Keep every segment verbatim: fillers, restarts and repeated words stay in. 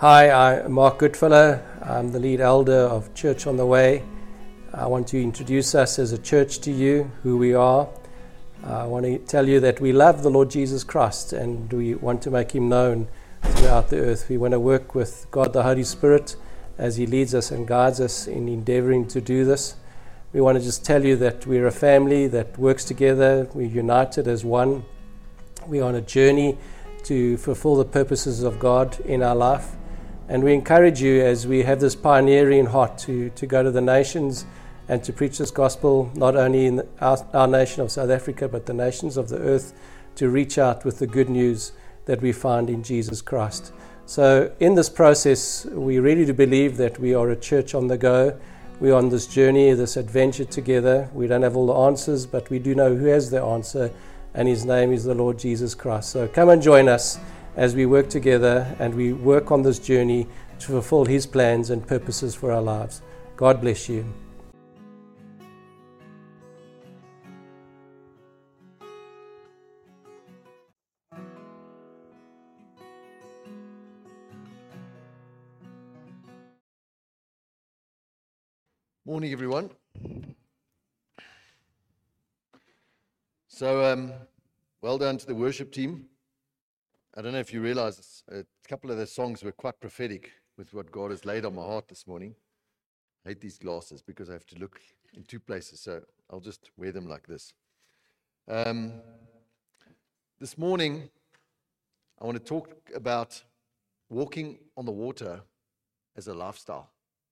Hi, I'm Mark Goodfellow. I'm the lead elder of Church on the Way. I want to introduce us as a church to you, who we are. I want to tell you that we love the Lord Jesus Christ and we want to make him known throughout the earth. We want to work with God the Holy Spirit as he leads us and guides us in endeavoring to do this. We want to just tell you that we're a family that works together. We're united as one. We're on a journey to fulfill the purposes of God in our life. And we encourage you, as we have this pioneering heart, to, to go to the nations and to preach this gospel, not only in our, our nation of South Africa, but the nations of the earth, to reach out with the good news that we find in Jesus Christ. So in this process, we really do believe that we are a church on the go. We're on this journey, this adventure together. We don't have all the answers, but we do know who has the answer, and his name is the Lord Jesus Christ. So come and join us as we work together and we work on this journey to fulfill his plans and purposes for our lives. God bless you. Morning, everyone. So, um, well done to the worship team. I don't know if you realize a couple of the songs were quite prophetic with what God has laid on my heart this morning. I hate these glasses because I have to look in two places, so I'll just wear them like this. Um, this morning, I want to talk about walking on the water as a lifestyle.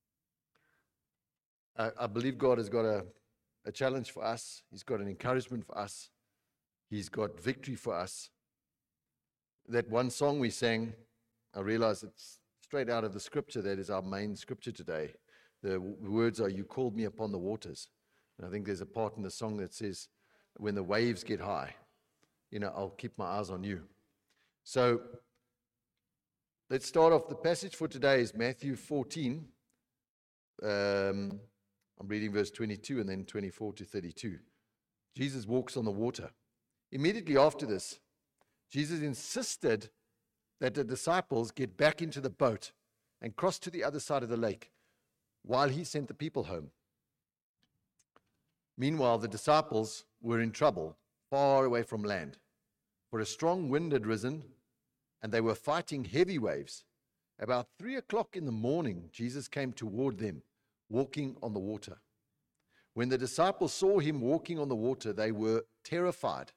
I, I believe God has got a, a challenge for us. He's got an encouragement for us. He's got victory for us. That one song we sang, I realize it's straight out of the scripture. That is our main scripture today. The w- words are, "You called me upon the waters." And I think there's a part in the song that says, "When the waves get high, you know, I'll keep my eyes on you." So let's start off. The passage for today is Matthew fourteen. Um, I'm reading verse twenty-two and then twenty-four to thirty-two. Jesus walks on the water. Immediately after this, Jesus insisted that the disciples get back into the boat and cross to the other side of the lake while he sent the people home. Meanwhile, the disciples were in trouble, far away from land, for a strong wind had risen, and they were fighting heavy waves. About three o'clock in the morning, Jesus came toward them, walking on the water. When the disciples saw him walking on the water, they were terrified.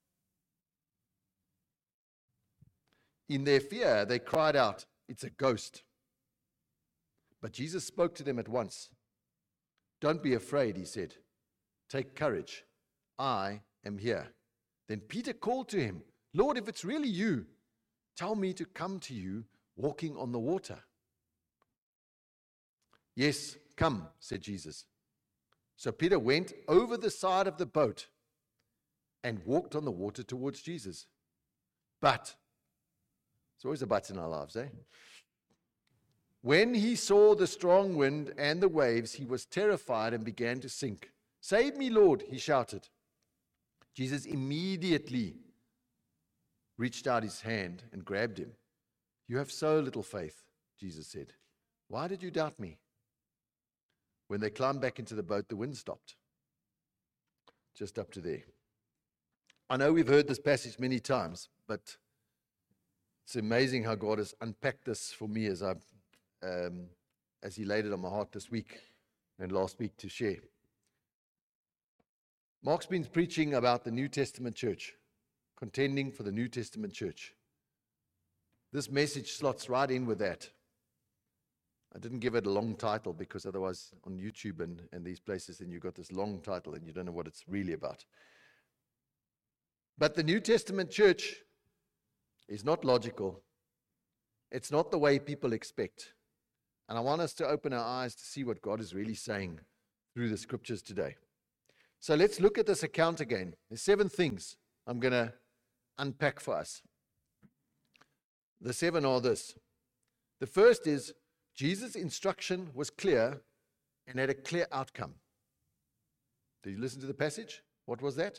In their fear, they cried out, "It's a ghost." But Jesus spoke to them at once. "Don't be afraid," he said. "Take courage. I am here." Then Peter called to him, "Lord, if it's really you, tell me to come to you walking on the water." "Yes, come," said Jesus. So Peter went over the side of the boat and walked on the water towards Jesus. But There's always a but in our lives, eh? When he saw the strong wind and the waves, he was terrified and began to sink. "Save me, Lord," he shouted. Jesus immediately reached out his hand and grabbed him. "You have so little faith," Jesus said. "Why did you doubt me?" When they climbed back into the boat, the wind stopped. Just up to there. I know we've heard this passage many times, but it's amazing how God has unpacked this for me as I, um, as he laid it on my heart this week and last week to share. Mark's been preaching about the New Testament church, contending for the New Testament church. This message slots right in with that. I didn't give it a long title because otherwise on YouTube and, and these places, then you've got this long title and you don't know what it's really about. But the New Testament church is not logical. It's not the way people expect. And I want us to open our eyes to see what God is really saying through the scriptures today. So let's look at this account again. There's seven things I'm going to unpack for us. The seven are this. The first is Jesus' instruction was clear and had a clear outcome. Did you listen to the passage? What was that?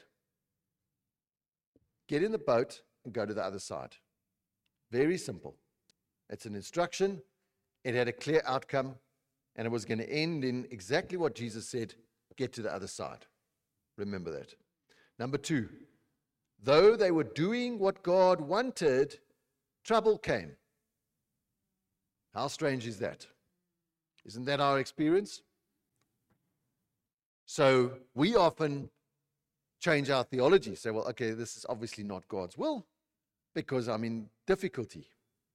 Get in the boat and go to the other side. Very simple. It's an instruction. It had a clear outcome, and it was going to end in exactly what Jesus said, get to the other side. Remember that. Number two, though they were doing what God wanted, trouble came. How strange is that? Isn't that our experience? So we often change our theology, say, well, okay, this is obviously not God's will because I'm in difficulty.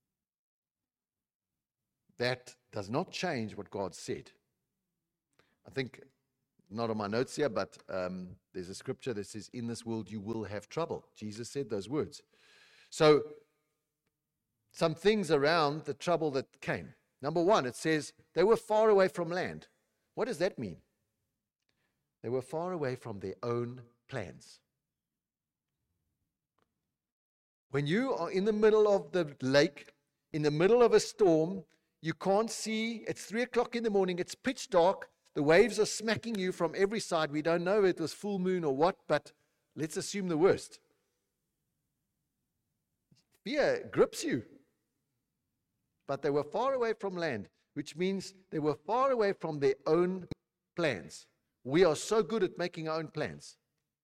That does not change what God said. I think, not on my notes here, but um, there's a scripture that says, in this world you will have trouble. Jesus said those words. So, some things around the trouble that came. Number one, it says they were far away from land. What does that mean? They were far away from their own plans. When you are in the middle of the lake, in the middle of a storm, you can't see, it's three o'clock in the morning, it's pitch dark, the waves are smacking you from every side. We don't know if it was full moon or what, but let's assume the worst. Fear grips you. But they were far away from land, which means they were far away from their own plans. We are so good at making our own plans.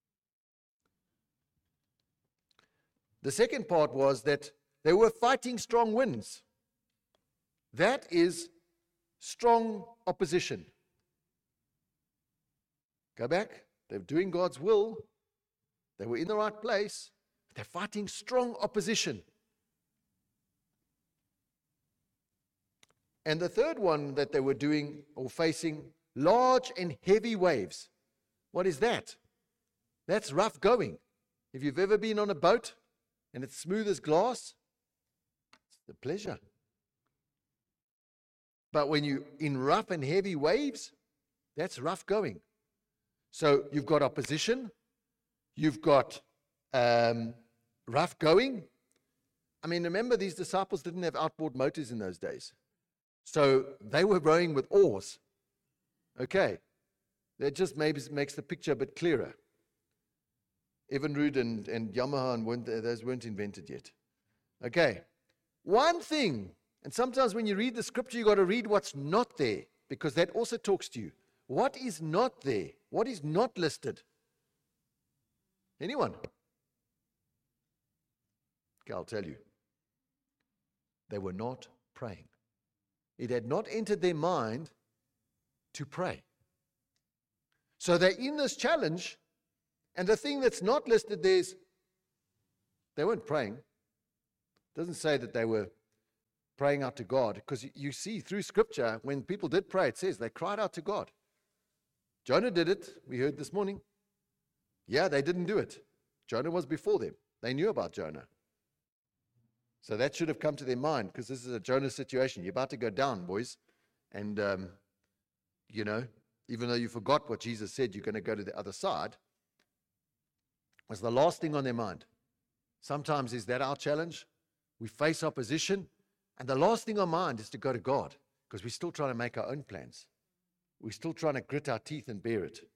The second part was that they were fighting strong winds. That is strong opposition. Go back. They're doing God's will. They were in the right place. They're fighting strong opposition. And the third one that they were doing or facing, large and heavy waves. What is that? That's rough going. If you've ever been on a boat and it's smooth as glass, it's a pleasure. But when you're in rough and heavy waves, that's rough going. So you've got opposition, you've got um, rough going. I mean, remember, these disciples didn't have outboard motors in those days. So they were rowing with oars. Okay. That just maybe makes the picture a bit clearer. Evinrude and, and Yamaha, and weren't, those weren't invented yet. Okay. One thing, and sometimes when you read the scripture, you've got to read what's not there, because that also talks to you. What is not there? What is not listed? Anyone? Okay, I'll tell you. They were not praying. It had not entered their mind to pray. So they're in this challenge, and the thing that's not listed there is they weren't praying. It doesn't say that they were praying out to God, because you see through Scripture, when people did pray, it says they cried out to God. Jonah did it, we heard this morning. Yeah, they didn't do it. Jonah was before them. They knew about Jonah. So that should have come to their mind, because this is a Jonah situation. You're about to go down, boys. And, um, you know, even though you forgot what Jesus said, you're going to go to the other side, was the last thing on their mind. Sometimes is that our challenge? We face opposition, and the last thing on mind is to go to God, because we're still trying to make our own plans. We're still trying to grit our teeth and bear it.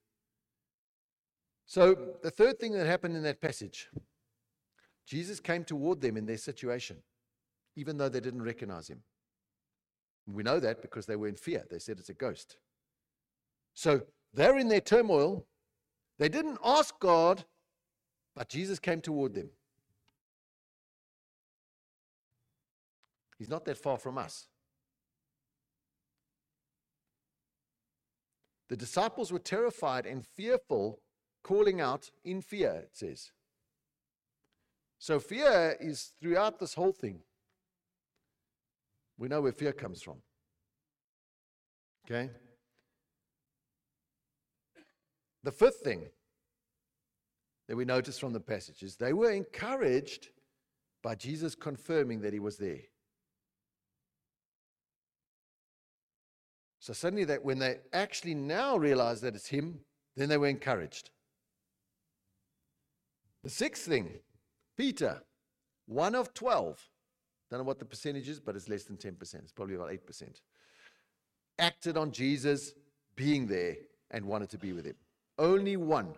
So the third thing that happened in that passage, Jesus came toward them in their situation, even though they didn't recognize him. We know that because they were in fear. They said it's a ghost. So they're in their turmoil. They didn't ask God, but Jesus came toward them. He's not that far from us. The disciples were terrified and fearful, calling out in fear, it says. So fear is throughout this whole thing. We know where fear comes from. Okay? The fifth thing that we notice from the passage is they were encouraged by Jesus confirming that he was there. So suddenly, that when they actually now realize that it's him, then they were encouraged. The sixth thing, Peter, one of twelve, don't know what the percentage is, but it's less than ten percent. It's probably about eight percent. Acted on Jesus being there and wanted to be with him. Only one.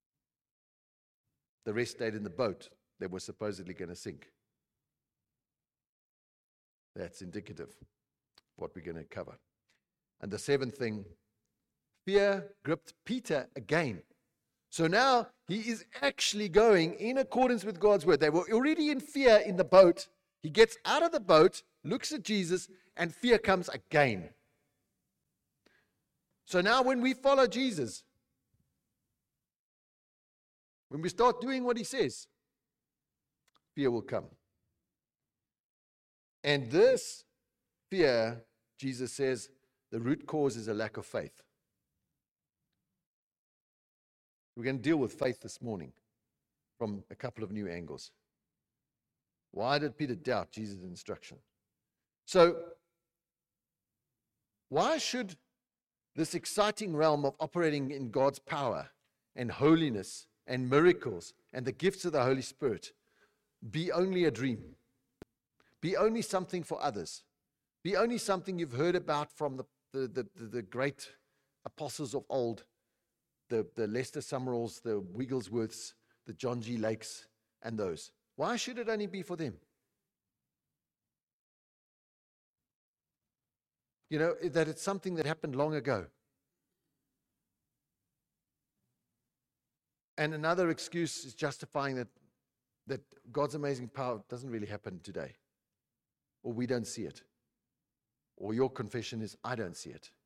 The rest stayed in the boat that was supposedly going to sink. That's indicative of what we're going to cover. And the seventh thing, fear gripped Peter again. So now he is actually going in accordance with God's word. They were already in fear in the boat. He gets out of the boat, looks at Jesus, and fear comes again. So now when we follow Jesus, when we start doing what he says, fear will come. And this fear, Jesus says, the root cause is a lack of faith. We're going to deal with faith this morning from a couple of new angles. Why did Peter doubt Jesus' instruction? So, why should this exciting realm of operating in God's power and holiness and miracles and the gifts of the Holy Spirit be only a dream? Be only something for others? Be only something you've heard about from the, the, the, the, the great apostles of old, the, the Lester Summeralls, the Wigglesworths, the John G. Lakes, and those? Why should it only be for them? You know, that it's something that happened long ago. And another excuse is justifying that, that God's amazing power doesn't really happen today. Or we don't see it. Or your confession is, I don't see it.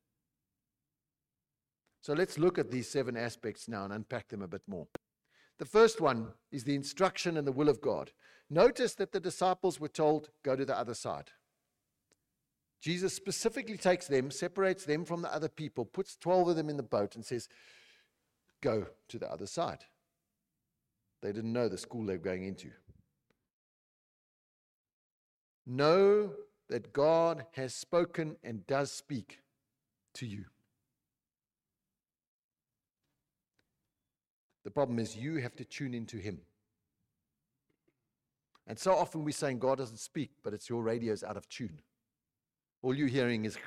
So let's look at these seven aspects now and unpack them a bit more. The first one is the instruction and the will of God. Notice that the disciples were told, go to the other side. Jesus specifically takes them, separates them from the other people, puts twelve of them in the boat and says, go to the other side. They didn't know the school they were going into. Know that God has spoken and does speak to you. The problem is you have to tune into him. And so often we're saying God doesn't speak, but it's your radio's out of tune. All you're hearing is,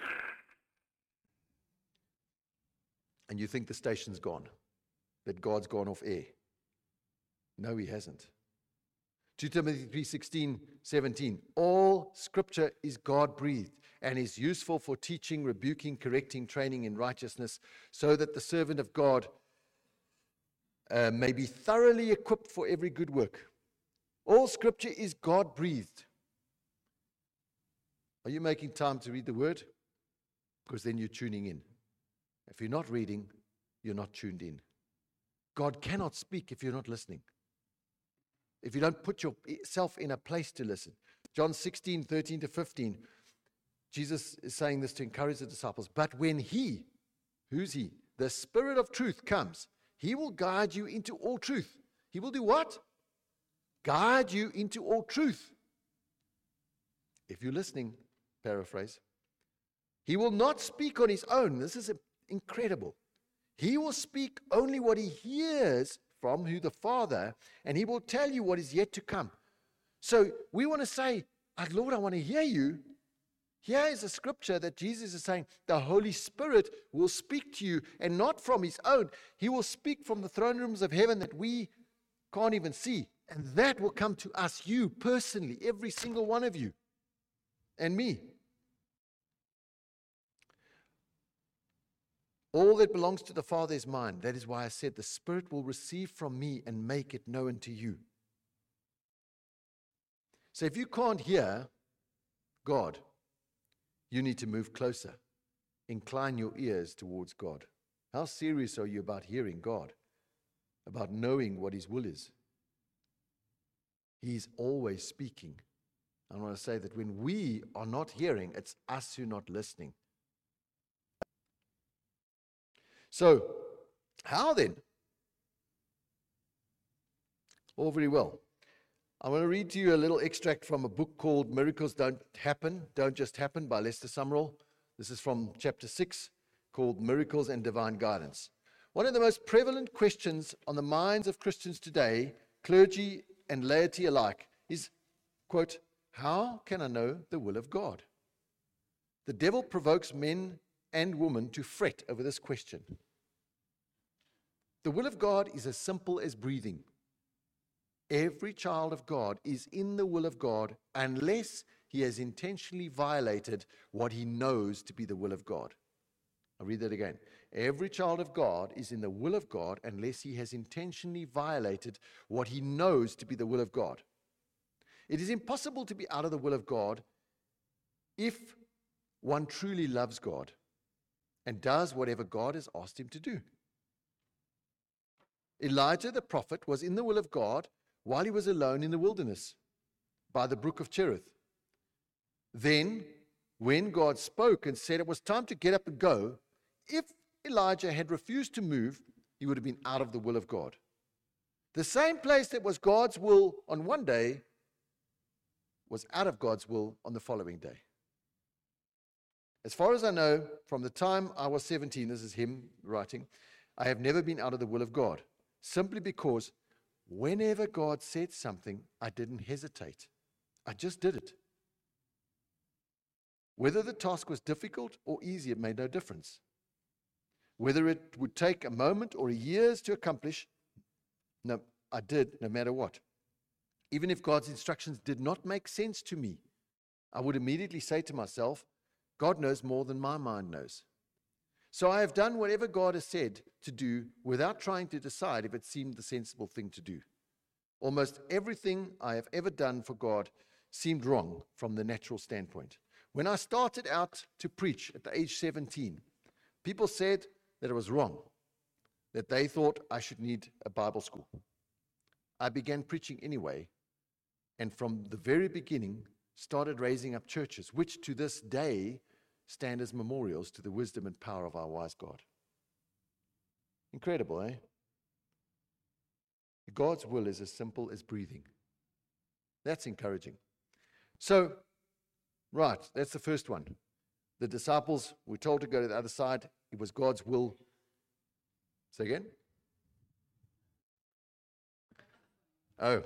and you think the station's gone, that God's gone off air. No, he hasn't. Second Timothy three sixteen, seventeen. All scripture is God-breathed and is useful for teaching, rebuking, correcting, training in righteousness, so that the servant of God uh, may be thoroughly equipped for every good work. All scripture is God-breathed. Are you making time to read the word? Because then you're tuning in. If you're not reading, you're not tuned in. God cannot speak if you're not listening. If you don't put yourself in a place to listen. John sixteen, thirteen to fifteen, Jesus is saying this to encourage the disciples. But when he, who's he? The Spirit of truth comes, he will guide you into all truth. He will do what? Guide you into all truth. If you're listening, paraphrase, he will not speak on his own. This is incredible. He will speak only what he hears from who the Father, and he will tell you what is yet to come. So we want to say, Lord, I want to hear you. Here is a scripture that Jesus is saying, the Holy Spirit will speak to you, and not from his own. He will speak from the throne rooms of heaven that we can't even see. And that will come to us, you personally, every single one of you, and me. All that belongs to the Father is mine. That is why I said the Spirit will receive from me and make it known to you. So if you can't hear God, you need to move closer. Incline your ears towards God. How serious are you about hearing God? About knowing what his will is? He's always speaking. I want to say that when we are not hearing, it's us who are not listening. So, how then? All very well. I want to read to you a little extract from a book called Miracles Don't Happen, Don't Just Happen by Lester Summerall. This is from chapter six, called Miracles and Divine Guidance. One of the most prevalent questions on the minds of Christians today, clergy and laity alike, is, quote, how can I know the will of God? The devil provokes men and women to fret over this question. The will of God is as simple as breathing. Every child of God is in the will of God unless he has intentionally violated what he knows to be the will of God. I'll read that again. Every child of God is in the will of God unless he has intentionally violated what he knows to be the will of God. It is impossible to be out of the will of God if one truly loves God and does whatever God has asked him to do. Elijah the prophet was in the will of God while he was alone in the wilderness by the brook of Cherith. Then, when God spoke and said it was time to get up and go, if Elijah had refused to move, he would have been out of the will of God. The same place that was God's will on one day was out of God's will on the following day. As far as I know, from the time I was seventeen, this is him writing, I have never been out of the will of God, simply because whenever God said something, I didn't hesitate. I just did it. Whether the task was difficult or easy, it made no difference. Whether it would take a moment or years to accomplish, no, I did no matter what. Even if God's instructions did not make sense to me, I would immediately say to myself, God knows more than my mind knows. So I have done whatever God has said to do without trying to decide if it seemed the sensible thing to do. Almost everything I have ever done for God seemed wrong from the natural standpoint. When I started out to preach at the age seventeen, people said that it was wrong, that they thought I should need a Bible school. I began preaching anyway, and from the very beginning started raising up churches, which to this day stand as memorials to the wisdom and power of our wise God. Incredible, eh? God's will is as simple as breathing. That's encouraging. So, right, that's the first one. The disciples were told to go to the other side. It was God's will. Say again? Oh.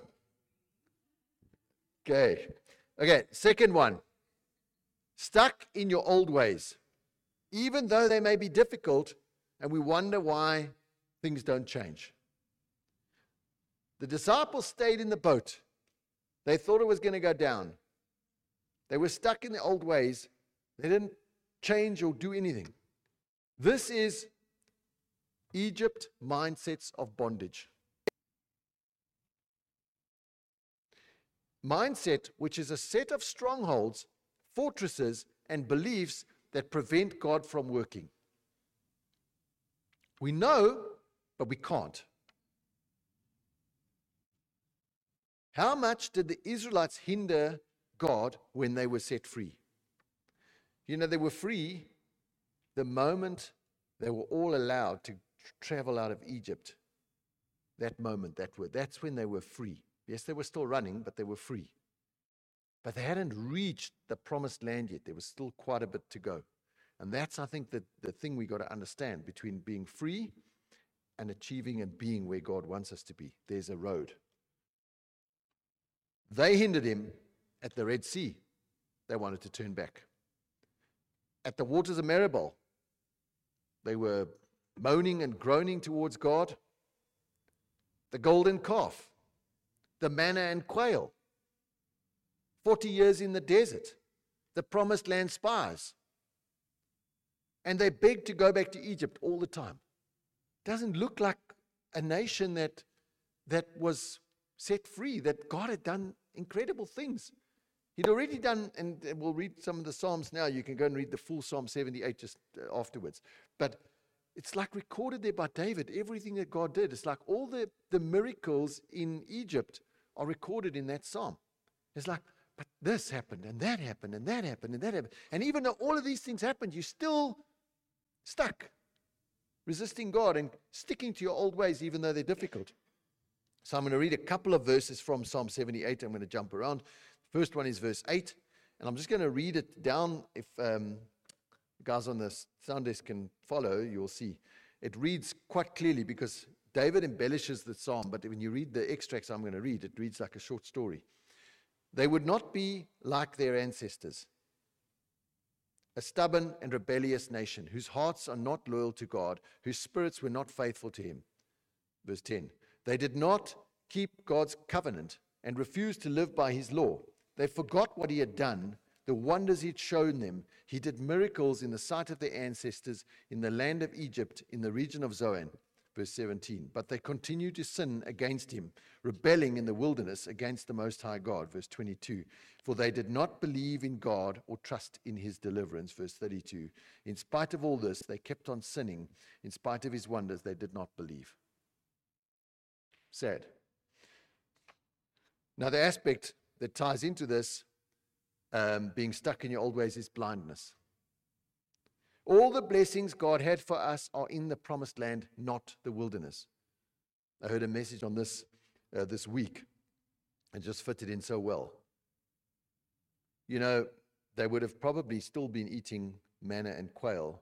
Okay. Okay, second one. Stuck in your old ways. Even though they may be difficult, and we wonder why things don't change. The disciples stayed in the boat. They thought it was going to go down. They were stuck in the old ways. They didn't change or do anything. This is Egypt mindsets of bondage. Mindset, which is a set of strongholds, fortresses, and beliefs that prevent God from working. We know, but we can't. How much did the Israelites hinder God when they were set free? You know, they were free the moment they were all allowed to travel out of Egypt. That moment, that word, that's when they were free. Yes, they were still running, but they were free. But they hadn't reached the promised land yet. There was still quite a bit to go. And that's, I think, the, the thing we got to understand between being free and achieving and being where God wants us to be. There's a road. They hindered him at the Red Sea. They wanted to turn back. At the waters of Meribah, they were moaning and groaning towards God. The golden calf, the manna and quail, forty years in the desert, the promised land spies. And they begged to go back to Egypt all the time. Doesn't look like a nation that, that was set free, that God had done incredible things. He'd already done, and we'll read some of the Psalms now. You can go and read the full Psalm seventy-eight just afterwards. But it's like recorded there by David, everything that God did. It's like all the, the miracles in Egypt are recorded in that psalm. It's like, but this happened, and that happened, and that happened, and that happened. And even though all of these things happened, you're still stuck, resisting God and sticking to your old ways, even though they're difficult. So I'm going to read a couple of verses from Psalm seventy-eight. I'm going to jump around. First one is verse eight, and I'm just going to read it down. If um, guys on the sound desk can follow, you'll see. It reads quite clearly because David embellishes the psalm, but when you read the extracts I'm going to read, it reads like a short story. They would not be like their ancestors, a stubborn and rebellious nation whose hearts are not loyal to God, whose spirits were not faithful to him. Verse ten. They did not keep God's covenant and refused to live by his law. They forgot what he had done, the wonders he'd shown them. He did miracles in the sight of their ancestors in the land of Egypt, in the region of Zoan. Verse seventeen. But they continued to sin against him, rebelling in the wilderness against the Most High God. Verse twenty-two. For they did not believe in God or trust in his deliverance. Verse thirty-two. In spite of all this, they kept on sinning. In spite of his wonders, they did not believe. Sad. Now, the aspect that ties into this, um, being stuck in your old ways, is blindness. All the blessings God had for us are in the promised land, not the wilderness. I heard a message on this uh, this week. It just fitted in so well. You know, they would have probably still been eating manna and quail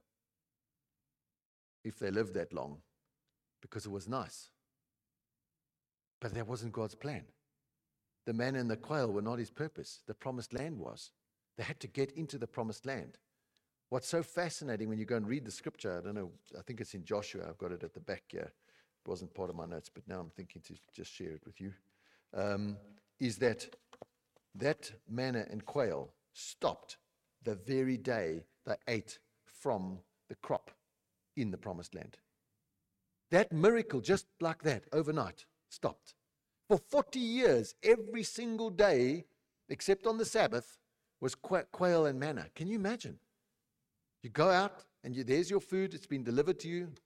if they lived that long, because it was nice. But that wasn't God's plan. The manna and the quail were not his purpose. The promised land was. They had to get into the promised land. What's so fascinating when you go and read the scripture, I don't know, I think it's in Joshua, I've got it at the back here. It wasn't part of my notes, but now I'm thinking to just share it with you, um, is that that manna and quail stopped the very day they ate from the crop in the promised land. That miracle, just like that, overnight, stopped. For forty years, every single day, except on the Sabbath, was quail and manna. Can you imagine? You go out and you, there's your food, it's been delivered to you.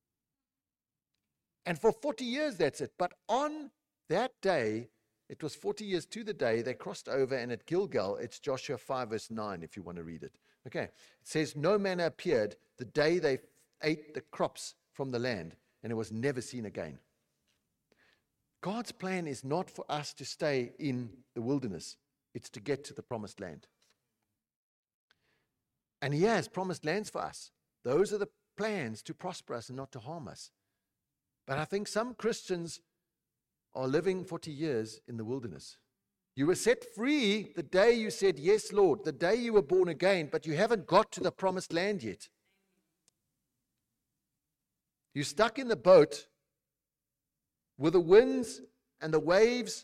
And for forty years, that's it. But on that day, it was forty years to the day, they crossed over, and at Gilgal, it's Joshua five verse nine, if you want to read it. Okay, it says, no manna appeared the day they ate the crops from the land, and it was never seen again. God's plan is not for us to stay in the wilderness. It's to get to the promised land. And he has promised lands for us. Those are the plans to prosper us and not to harm us. But I think some Christians are living forty years in the wilderness. You were set free the day you said, yes, Lord, the day you were born again, but you haven't got to the promised land yet. You're stuck in the boat with the winds and the waves,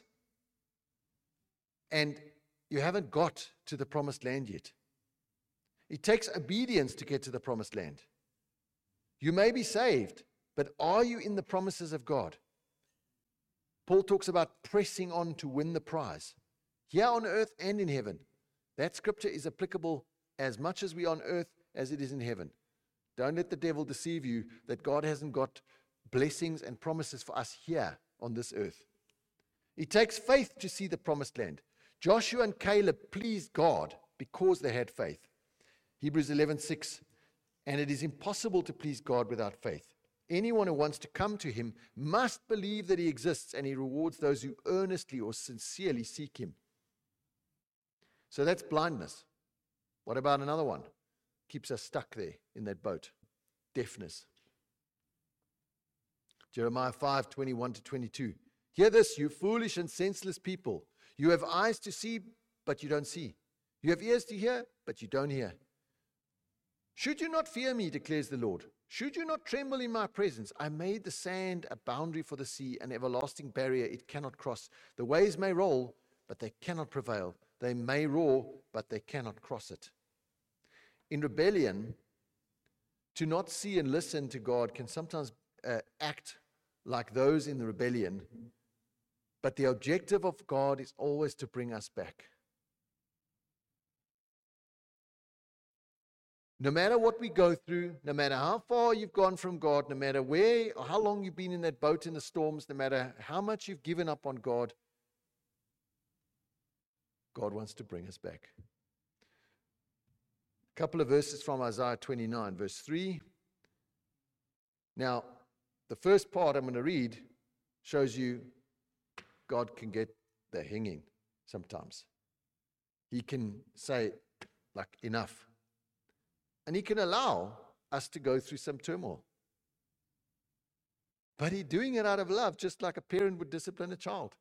and you haven't got to the promised land yet. It takes obedience to get to the promised land. You may be saved, but are you in the promises of God? Paul talks about pressing on to win the prize, here on earth and in heaven. That scripture is applicable as much as we are on earth as it is in heaven. Don't let the devil deceive you that God hasn't got blessings and promises for us here on this earth. It takes faith to see the promised land. Joshua and Caleb pleased God because they had faith. Hebrews eleven six, and it is impossible to please God without faith. Anyone who wants to come to him must believe that he exists, and he rewards those who earnestly or sincerely seek him. So that's blindness. What about another one? Keeps us stuck there in that boat. Deafness. Jeremiah five twenty-one to twenty-two. Hear this, you foolish and senseless people. You have eyes to see, but you don't see. You have ears to hear, but you don't hear. Should you not fear me, declares the Lord? Should you not tremble in my presence? I made the sand a boundary for the sea, an everlasting barrier it cannot cross. The waves may roll, but they cannot prevail. They may roar, but they cannot cross it. In rebellion, to not see and listen to God can sometimes uh, act like those in the rebellion, but the objective of God is always to bring us back. No matter what we go through, no matter how far you've gone from God, no matter where or how long you've been in that boat in the storms, no matter how much you've given up on God, God wants to bring us back. A couple of verses from Isaiah twenty-nine, verse three. Now, the first part I'm going to read shows you God can get the hanging sometimes. He can say, like, enough. And he can allow us to go through some turmoil. But he's doing it out of love, just like a parent would discipline a child.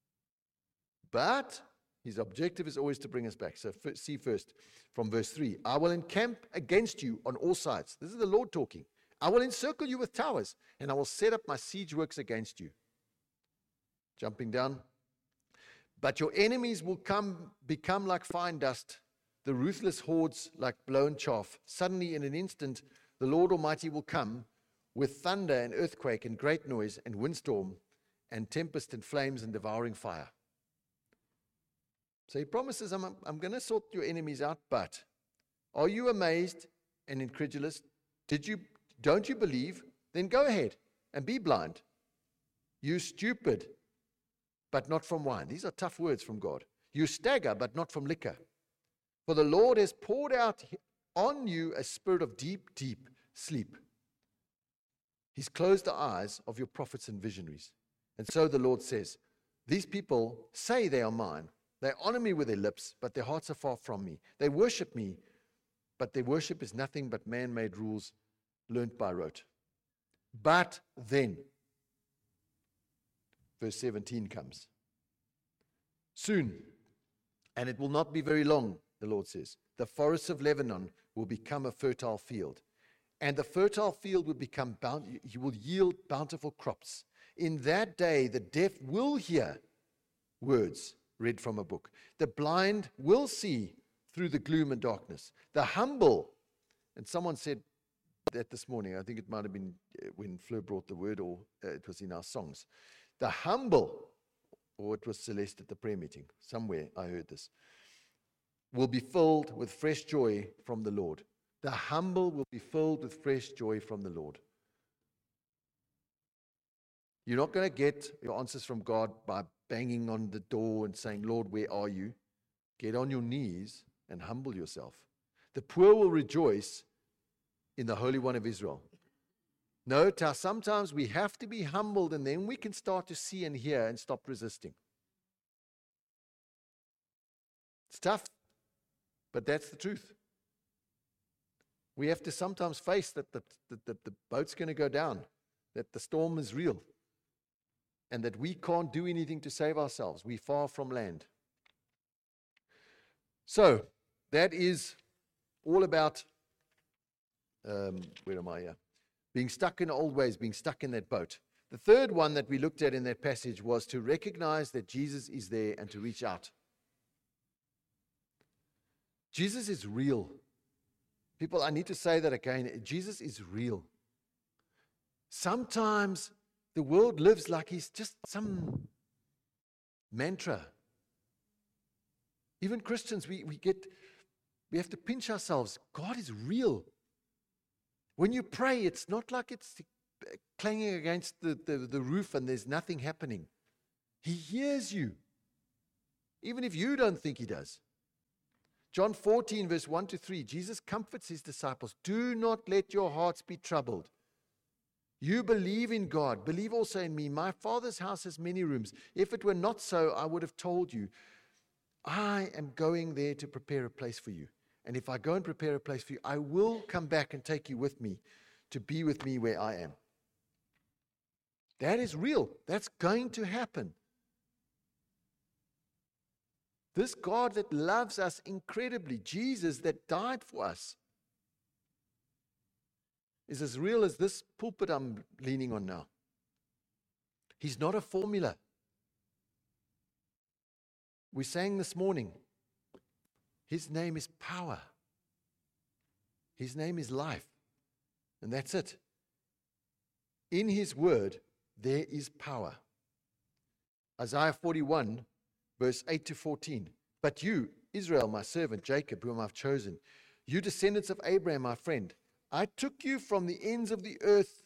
But his objective is always to bring us back. So see first from verse three. I will encamp against you on all sides. This is the Lord talking. I will encircle you with towers, and I will set up my siege works against you. Jumping down. But your enemies will come, become like fine dust, the ruthless hordes like blown chaff. Suddenly, in an instant, the Lord Almighty will come with thunder and earthquake and great noise and windstorm and tempest and flames and devouring fire. So he promises, I'm, I'm going to sort your enemies out, but are you amazed and incredulous? Did you, don't you believe? Then go ahead and be blind. You stupid, but not from wine. These are tough words from God. You stagger, but not from liquor. For the Lord has poured out on you a spirit of deep, deep sleep. He's closed the eyes of your prophets and visionaries. And so the Lord says, these people say they are mine. They honor me with their lips, but their hearts are far from me. They worship me, but their worship is nothing but man-made rules learnt by rote. But then, verse seventeen comes. Soon, and it will not be very long, the Lord says, the forests of Lebanon will become a fertile field. And the fertile field will become bountiful, he will yield bountiful crops. In that day, the deaf will hear words read from a book. The blind will see through the gloom and darkness. The humble, and someone said that this morning, I think it might have been when Fleur brought the word, or uh, it was in our songs. The humble, or it was Celeste at the prayer meeting, somewhere I heard this, will be filled with fresh joy from the Lord. The humble will be filled with fresh joy from the Lord. You're not going to get your answers from God by banging on the door and saying, Lord, where are you? Get on your knees and humble yourself. The poor will rejoice in the Holy One of Israel. Note how sometimes we have to be humbled, and then we can start to see and hear and stop resisting. It's tough, but that's the truth. We have to sometimes face that the, the, the, the boat's going to go down, that the storm is real, and that we can't do anything to save ourselves. We're far from land. So, that is all about, um, where am I here? Being stuck in old ways, being stuck in that boat. The third one that we looked at in that passage was to recognize that Jesus is there and to reach out. Jesus is real. People, I need to say that again. Jesus is real. Sometimes the world lives like he's just some mantra. Even Christians, we, we get, we have to pinch ourselves. God is real. When you pray, it's not like it's clanging against the, the, the roof and there's nothing happening. He hears you, even if you don't think he does. John fourteen, verse one to three, Jesus comforts his disciples. Do not let your hearts be troubled. You believe in God. Believe also in me. My Father's house has many rooms. If it were not so, I would have told you. I am going there to prepare a place for you. And if I go and prepare a place for you, I will come back and take you with me to be with me where I am. That is real. That's going to happen. This God that loves us incredibly, Jesus that died for us, is as real as this pulpit I'm leaning on now. He's not a formula. We sang this morning, his name is power. His name is life. And that's it. In his word, there is power. Isaiah forty-one, verse eight to fourteen. But you, Israel, my servant, Jacob, whom I've chosen, you descendants of Abraham, my friend, I took you from the ends of the earth.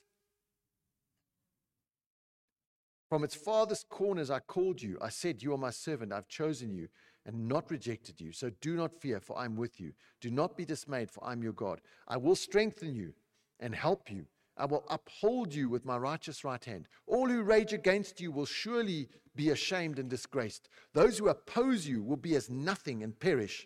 From its farthest corners I called you. I said, you are my servant. I've chosen you and not rejected you. So do not fear, for I'm with you. Do not be dismayed, for I'm your God. I will strengthen you and help you. I will uphold you with my righteous right hand. All who rage against you will surely be ashamed and disgraced. Those who oppose you will be as nothing and perish.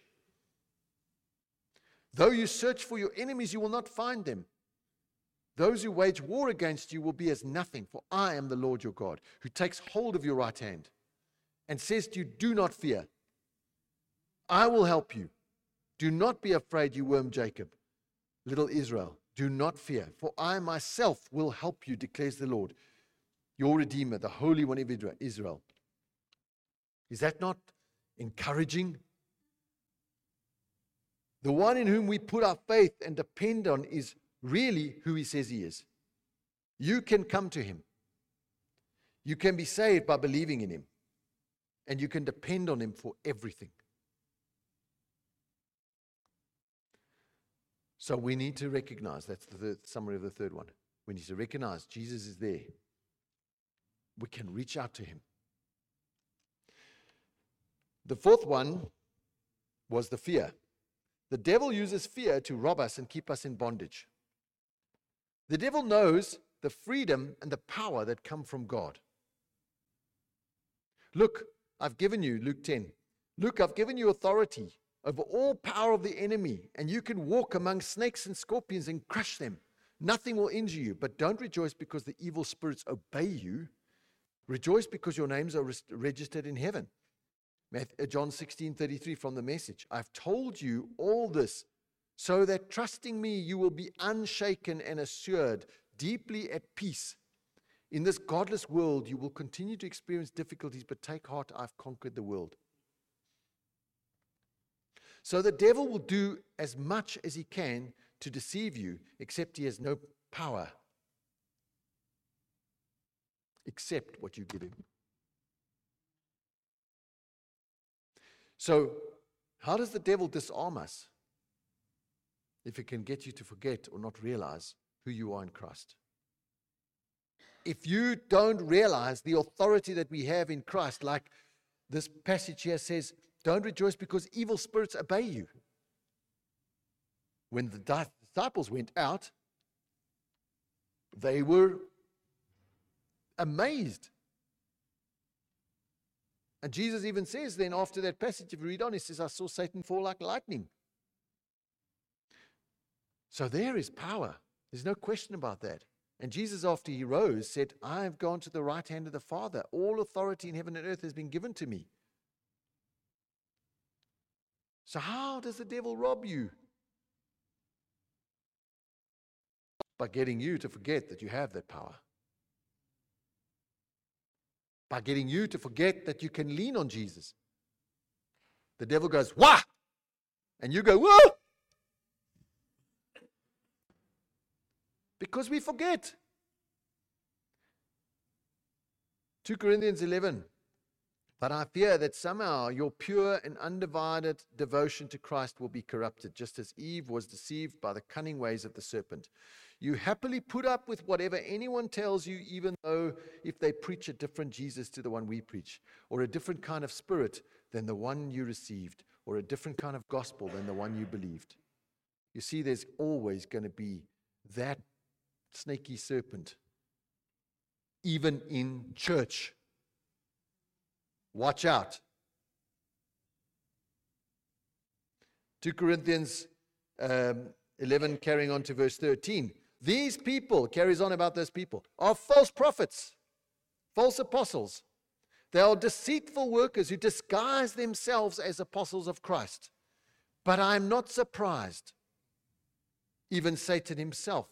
Though you search for your enemies, you will not find them. Those who wage war against you will be as nothing, for I am the Lord your God, who takes hold of your right hand and says to you, do not fear. I will help you. Do not be afraid, you worm Jacob, little Israel. Do not fear, for I myself will help you, declares the Lord, your Redeemer, the Holy One of Israel. Is that not encouraging? The one in whom we put our faith and depend on is really who he says he is. You can come to him. You can be saved by believing in him. And you can depend on him for everything. So we need to recognize, that's the third, summary of the third one. We need to recognize Jesus is there. We can reach out to him. The fourth one was the fear. The devil uses fear to rob us and keep us in bondage. The devil knows the freedom and the power that come from God. Look, I've given you, Luke ten. Look, I've given you authority over all power of the enemy, and you can walk among snakes and scorpions and crush them. Nothing will injure you, but don't rejoice because the evil spirits obey you. Rejoice because your names are registered in heaven. John sixteen thirty-three from the Message. I've told you all this so that trusting me you will be unshaken and assured, deeply at peace. In this godless world you will continue to experience difficulties, but take heart, I've conquered the world. So the devil will do as much as he can to deceive you, except he has no power except what you give him. So, how does the devil disarm us? If it can get you to forget or not realize who you are in Christ. If you don't realize the authority that we have in Christ, like this passage here says, don't rejoice because evil spirits obey you. When the disciples went out, they were amazed. And Jesus even says then after that passage, if you read on, he says, I saw Satan fall like lightning. So there is power. There's no question about that. And Jesus, after he rose, said, I have gone to the right hand of the Father. All authority in heaven and earth has been given to me. So how does the devil rob you? By getting you to forget that you have that power. By getting you to forget that you can lean on Jesus. The devil goes, wah! And you go, whoa! Because we forget. Second Corinthians eleven. But I fear that somehow your pure and undivided devotion to Christ will be corrupted, just as Eve was deceived by the cunning ways of the serpent. You happily put up with whatever anyone tells you, even though if they preach a different Jesus to the one we preach, or a different kind of spirit than the one you received, or a different kind of gospel than the one you believed. You see, there's always going to be that snaky serpent, even in church. Watch out. Second Corinthians um, eleven, carrying on to verse thirteen. These people, carries on about those people, are false prophets, false apostles. They are deceitful workers who disguise themselves as apostles of Christ. But I'm not surprised. Even Satan himself,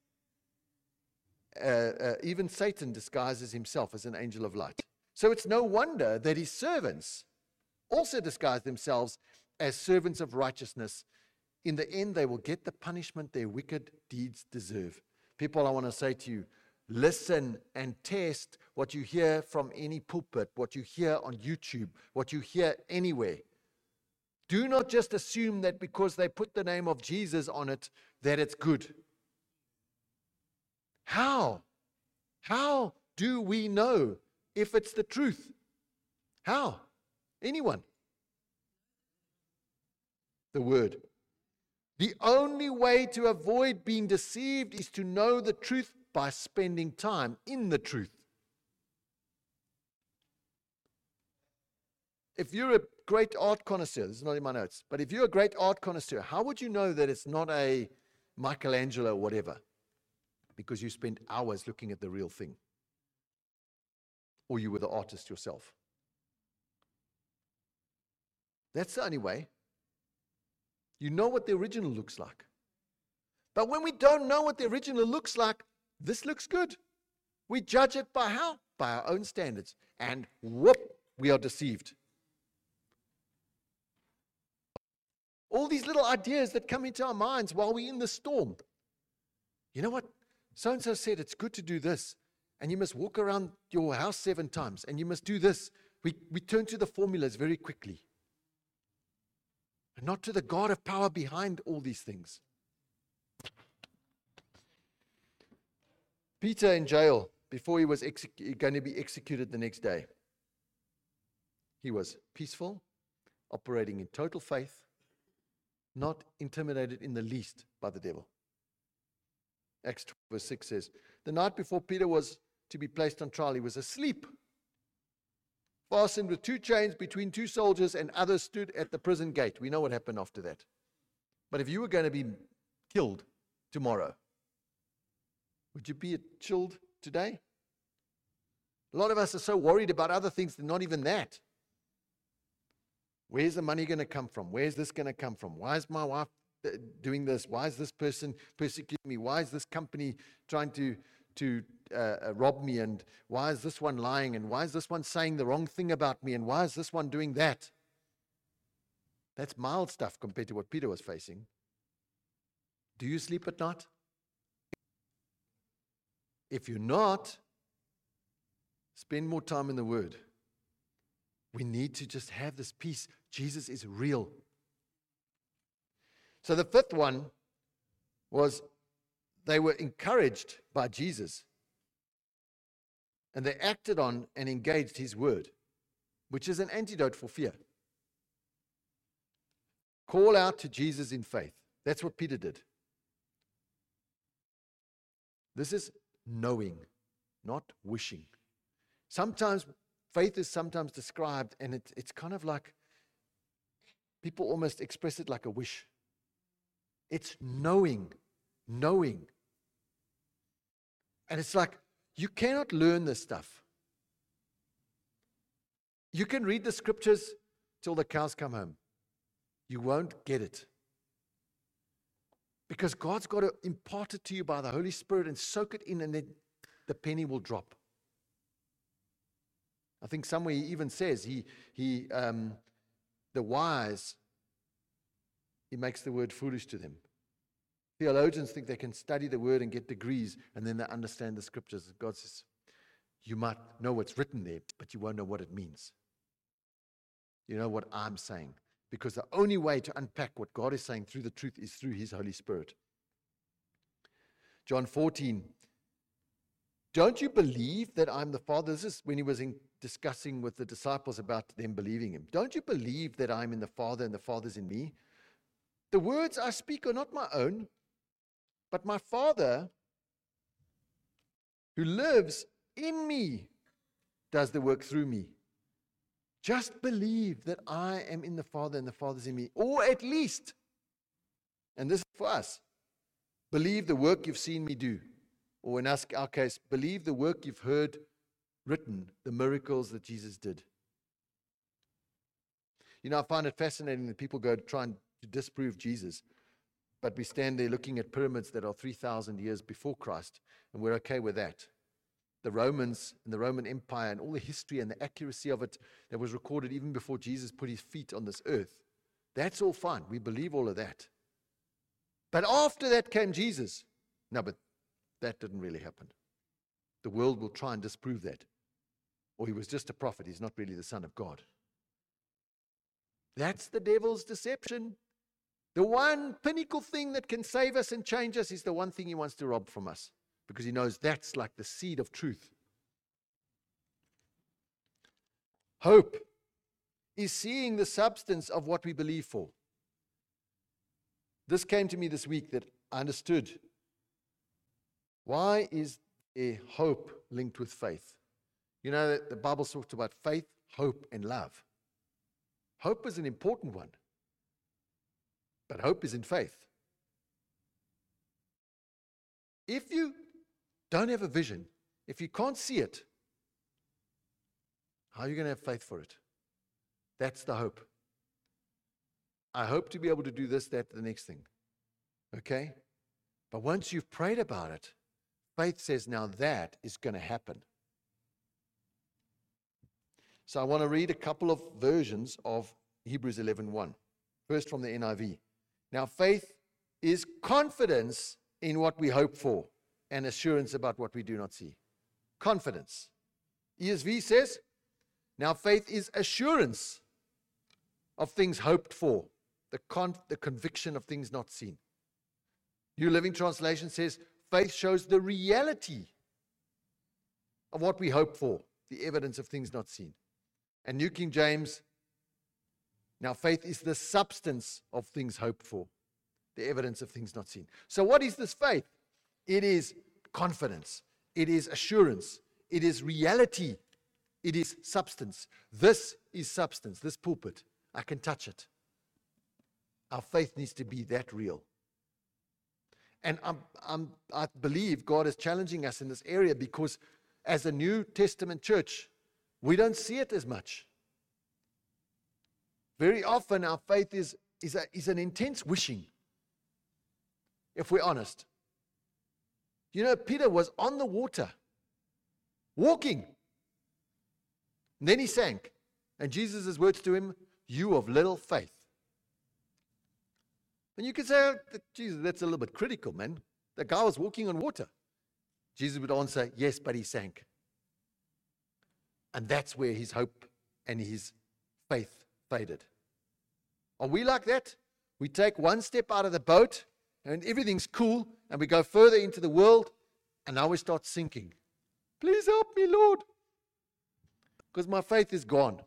uh, uh, even Satan disguises himself as an angel of light. So it's no wonder that his servants also disguise themselves as servants of righteousness. In the end, they will get the punishment their wicked deeds deserve. People, I want to say to you, listen and test what you hear from any pulpit, what you hear on YouTube, what you hear anywhere. Do not just assume that because they put the name of Jesus on it, that it's good. How? How do we know if it's the truth? How? Anyone? The Word. The only way to avoid being deceived is to know the truth by spending time in the truth. If you're a great art connoisseur, this is not in my notes, but if you're a great art connoisseur, how would you know that it's not a Michelangelo or whatever? Because you spent hours looking at the real thing. Or you were the artist yourself. That's the only way. You know what the original looks like. But when we don't know what the original looks like, this looks good. We judge it by how? By our own standards. And whoop, we are deceived. All these little ideas that come into our minds while we're in the storm. You know what? So-and-so said it's good to do this, and you must walk around your house seven times, and you must do this. We, we turn to the formulas very quickly, and not to the God of power behind all these things. Peter in jail, before he was exec- going to be executed the next day, he was peaceful, operating in total faith, not intimidated in the least by the devil. Acts twelve verse six says, the night before Peter was to be placed on trial, he was asleep, fastened with two chains between two soldiers, and others stood at the prison gate. We know what happened after that. But if you were going to be killed tomorrow, would you be chilled today? A lot of us are so worried about other things than not even that. Where's the money going to come from? Where's this going to come from? Why is my wife doing this? Why is this person persecuting me? Why is this company trying to, to uh, rob me? And why is this one lying? And why is this one saying the wrong thing about me? And why is this one doing that? That's mild stuff compared to what Peter was facing. Do you sleep at night? If you're not, spend more time in the Word. We need to just have this peace. Jesus is real. So the fifth one was they were encouraged by Jesus, and they acted on and engaged his word, which is an antidote for fear. Call out to Jesus in faith. That's what Peter did. This is knowing, not wishing. Sometimes faith is sometimes described, and it, it's kind of like people almost express it like a wish. It's knowing, knowing. And it's like, you cannot learn this stuff. You can read the scriptures till the cows come home. You won't get it. Because God's got to impart it to you by the Holy Spirit and soak it in, and then the penny will drop. I think somewhere he even says, he, he, um, the wise, he makes the word foolish to them. Theologians think they can study the word and get degrees, and then they understand the scriptures. God says, you might know what's written there, but you won't know what it means. You know what I'm saying? Because the only way to unpack what God is saying through the truth is through his Holy Spirit. John fourteen. Don't you believe that I'm the Father? This is when he was in discussing with the disciples about them believing him. Don't you believe that I'm in the Father and the Father's in me? The words I speak are not my own, but my Father who lives in me does the work through me. Just believe that I am in the Father and the Father's in me. Or at least, and this is for us, believe the work you've seen me do. Or in our case, believe the work you've heard written, the miracles that Jesus did. You know, I find it fascinating that people go to try and to disprove Jesus, but we stand there looking at pyramids that are three thousand years before Christ, and we're okay with that. The Romans and the Roman Empire and all the history and the accuracy of it that was recorded even before Jesus put his feet on this earth, that's all fine. We believe all of that. But after that came Jesus. No, but that didn't really happen. The world will try and disprove that. Or he was just a prophet. He's not really the Son of God. That's the devil's deception. The one pinnacle thing that can save us and change us is the one thing he wants to rob from us, because he knows that's like the seed of truth. Hope is seeing the substance of what we believe for. This came to me this week that I understood. Why is a hope linked with faith? You know, the Bible talks about faith, hope, and love. Hope is an important one, but hope is in faith. If you don't have a vision, if you can't see it, how are you going to have faith for it? That's the hope. I hope to be able to do this, that, the next thing. Okay? But once you've prayed about it, faith says, now that is going to happen. So I want to read a couple of versions of Hebrews eleven one. First from the N I V. Now, faith is confidence in what we hope for and assurance about what we do not see. Confidence. E S V says, now faith is assurance of things hoped for, the, con- the conviction of things not seen. New Living Translation says, faith shows the reality of what we hope for, the evidence of things not seen. And New King James, now faith is the substance of things hoped for, the evidence of things not seen. So what is this faith? It is confidence. It is assurance. It is reality. It is substance. This is substance, this pulpit. I can touch it. Our faith needs to be that real. And I'm, I'm, I believe God is challenging us in this area because as a New Testament church, we don't see it as much. Very often our faith is, is, a, is an intense wishing, if we're honest. You know, Peter was on the water, walking. And then he sank. And Jesus' words to him, you of little faith. And you could say, oh, Jesus, that's a little bit critical, man. The guy was walking on water. Jesus would answer, yes, but he sank. And that's where his hope and his faith faded. Are we like that? We take one step out of the boat and everything's cool and we go further into the world and now we start sinking. Please help me, Lord. Because my faith is gone.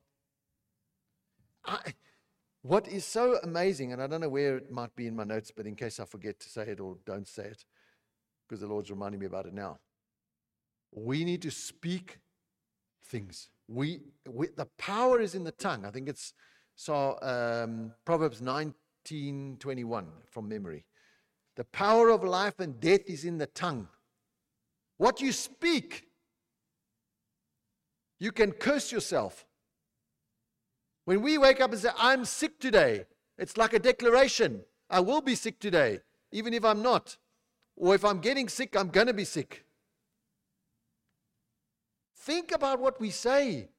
I, what is so amazing, and I don't know where it might be in my notes, but in case I forget to say it or don't say it, because the Lord's reminding me about it now. We need to speak things. We, we the power is in the tongue. I think it's so um, Proverbs nineteen twenty-one from memory. The power of life and death is in the tongue. What you speak, you can curse yourself. When we wake up and say, I'm sick today, it's like a declaration. I will be sick today, even if I'm not. Or if I'm getting sick, I'm going to be sick. Think about what we say.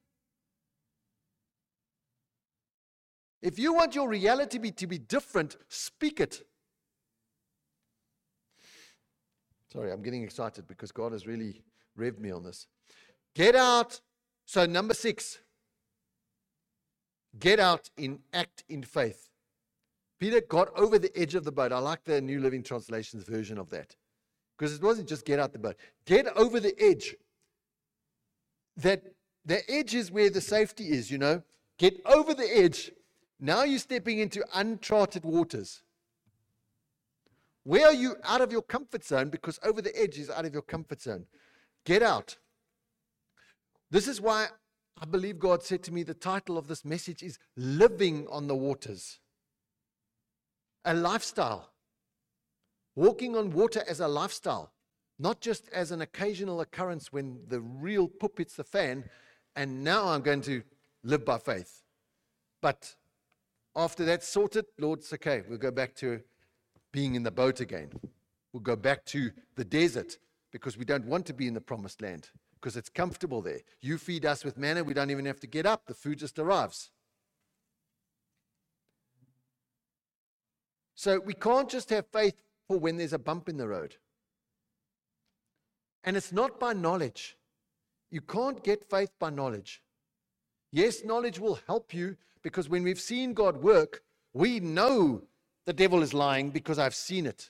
If you want your reality be, to be different, speak it. Sorry, I'm getting excited because God has really revved me on this. Get out. So number six. Get out in act in faith. Peter got over the edge of the boat. I like the New Living Translation's version of that. Because it wasn't just get out the boat. Get over the edge. That the edge is where the safety is, you know. Get over the edge. Now you're stepping into uncharted waters. Where are you out of your comfort zone? Because over the edge is out of your comfort zone. Get out. This is why I believe God said to me, the title of this message is Living on the Waters. A lifestyle. Walking on water as a lifestyle. Not just as an occasional occurrence when the real poop hits the fan, and now I'm going to live by faith. But after that's sorted, Lord, it's okay. We'll go back to being in the boat again. We'll go back to the desert because we don't want to be in the promised land because it's comfortable there. You feed us with manna. We don't even have to get up. The food just arrives. So we can't just have faith for when there's a bump in the road. And it's not by knowledge. You can't get faith by knowledge. Yes, knowledge will help you because when we've seen God work, we know the devil is lying because I've seen it.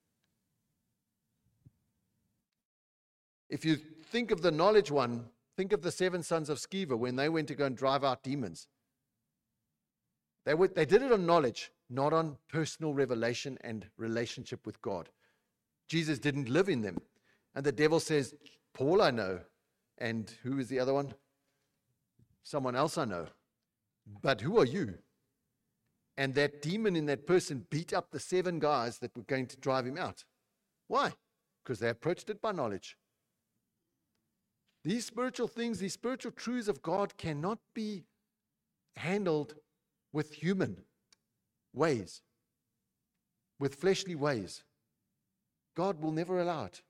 If you think of the knowledge one, think of the seven sons of Sceva when they went to go and drive out demons. They, were, they did it on knowledge, not on personal revelation and relationship with God. Jesus didn't live in them. And the devil says, Paul I know. And who is the other one? Someone else I know. But who are you? And that demon in that person beat up the seven guys that were going to drive him out. Why? Because they approached it by knowledge. These spiritual things, these spiritual truths of God cannot be handled with human ways, with fleshly ways. God will never allow it.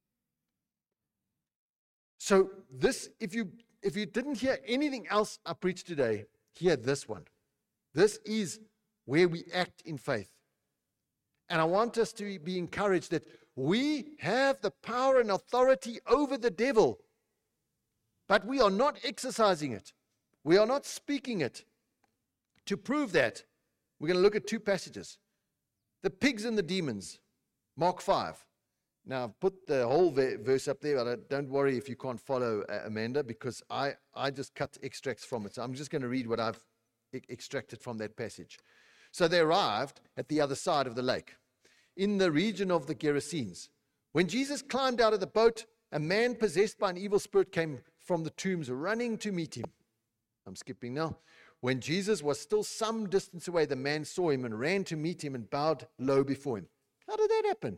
So this, if you if you didn't hear anything else I preached today, hear this one. This is where we act in faith. And I want us to be encouraged that we have the power and authority over the devil, but we are not exercising it. We are not speaking it. To prove that, we're going to look at two passages. The pigs and the demons, Mark five. Now, I've put the whole verse up there, but don't worry if you can't follow, uh, Amanda, because I, I just cut extracts from it. So I'm just going to read what I've e- extracted from that passage. So they arrived at the other side of the lake, in the region of the Gerasenes. When Jesus climbed out of the boat, a man possessed by an evil spirit came from the tombs, running to meet him. I'm skipping now. When Jesus was still some distance away, the man saw him and ran to meet him and bowed low before him. How did that happen?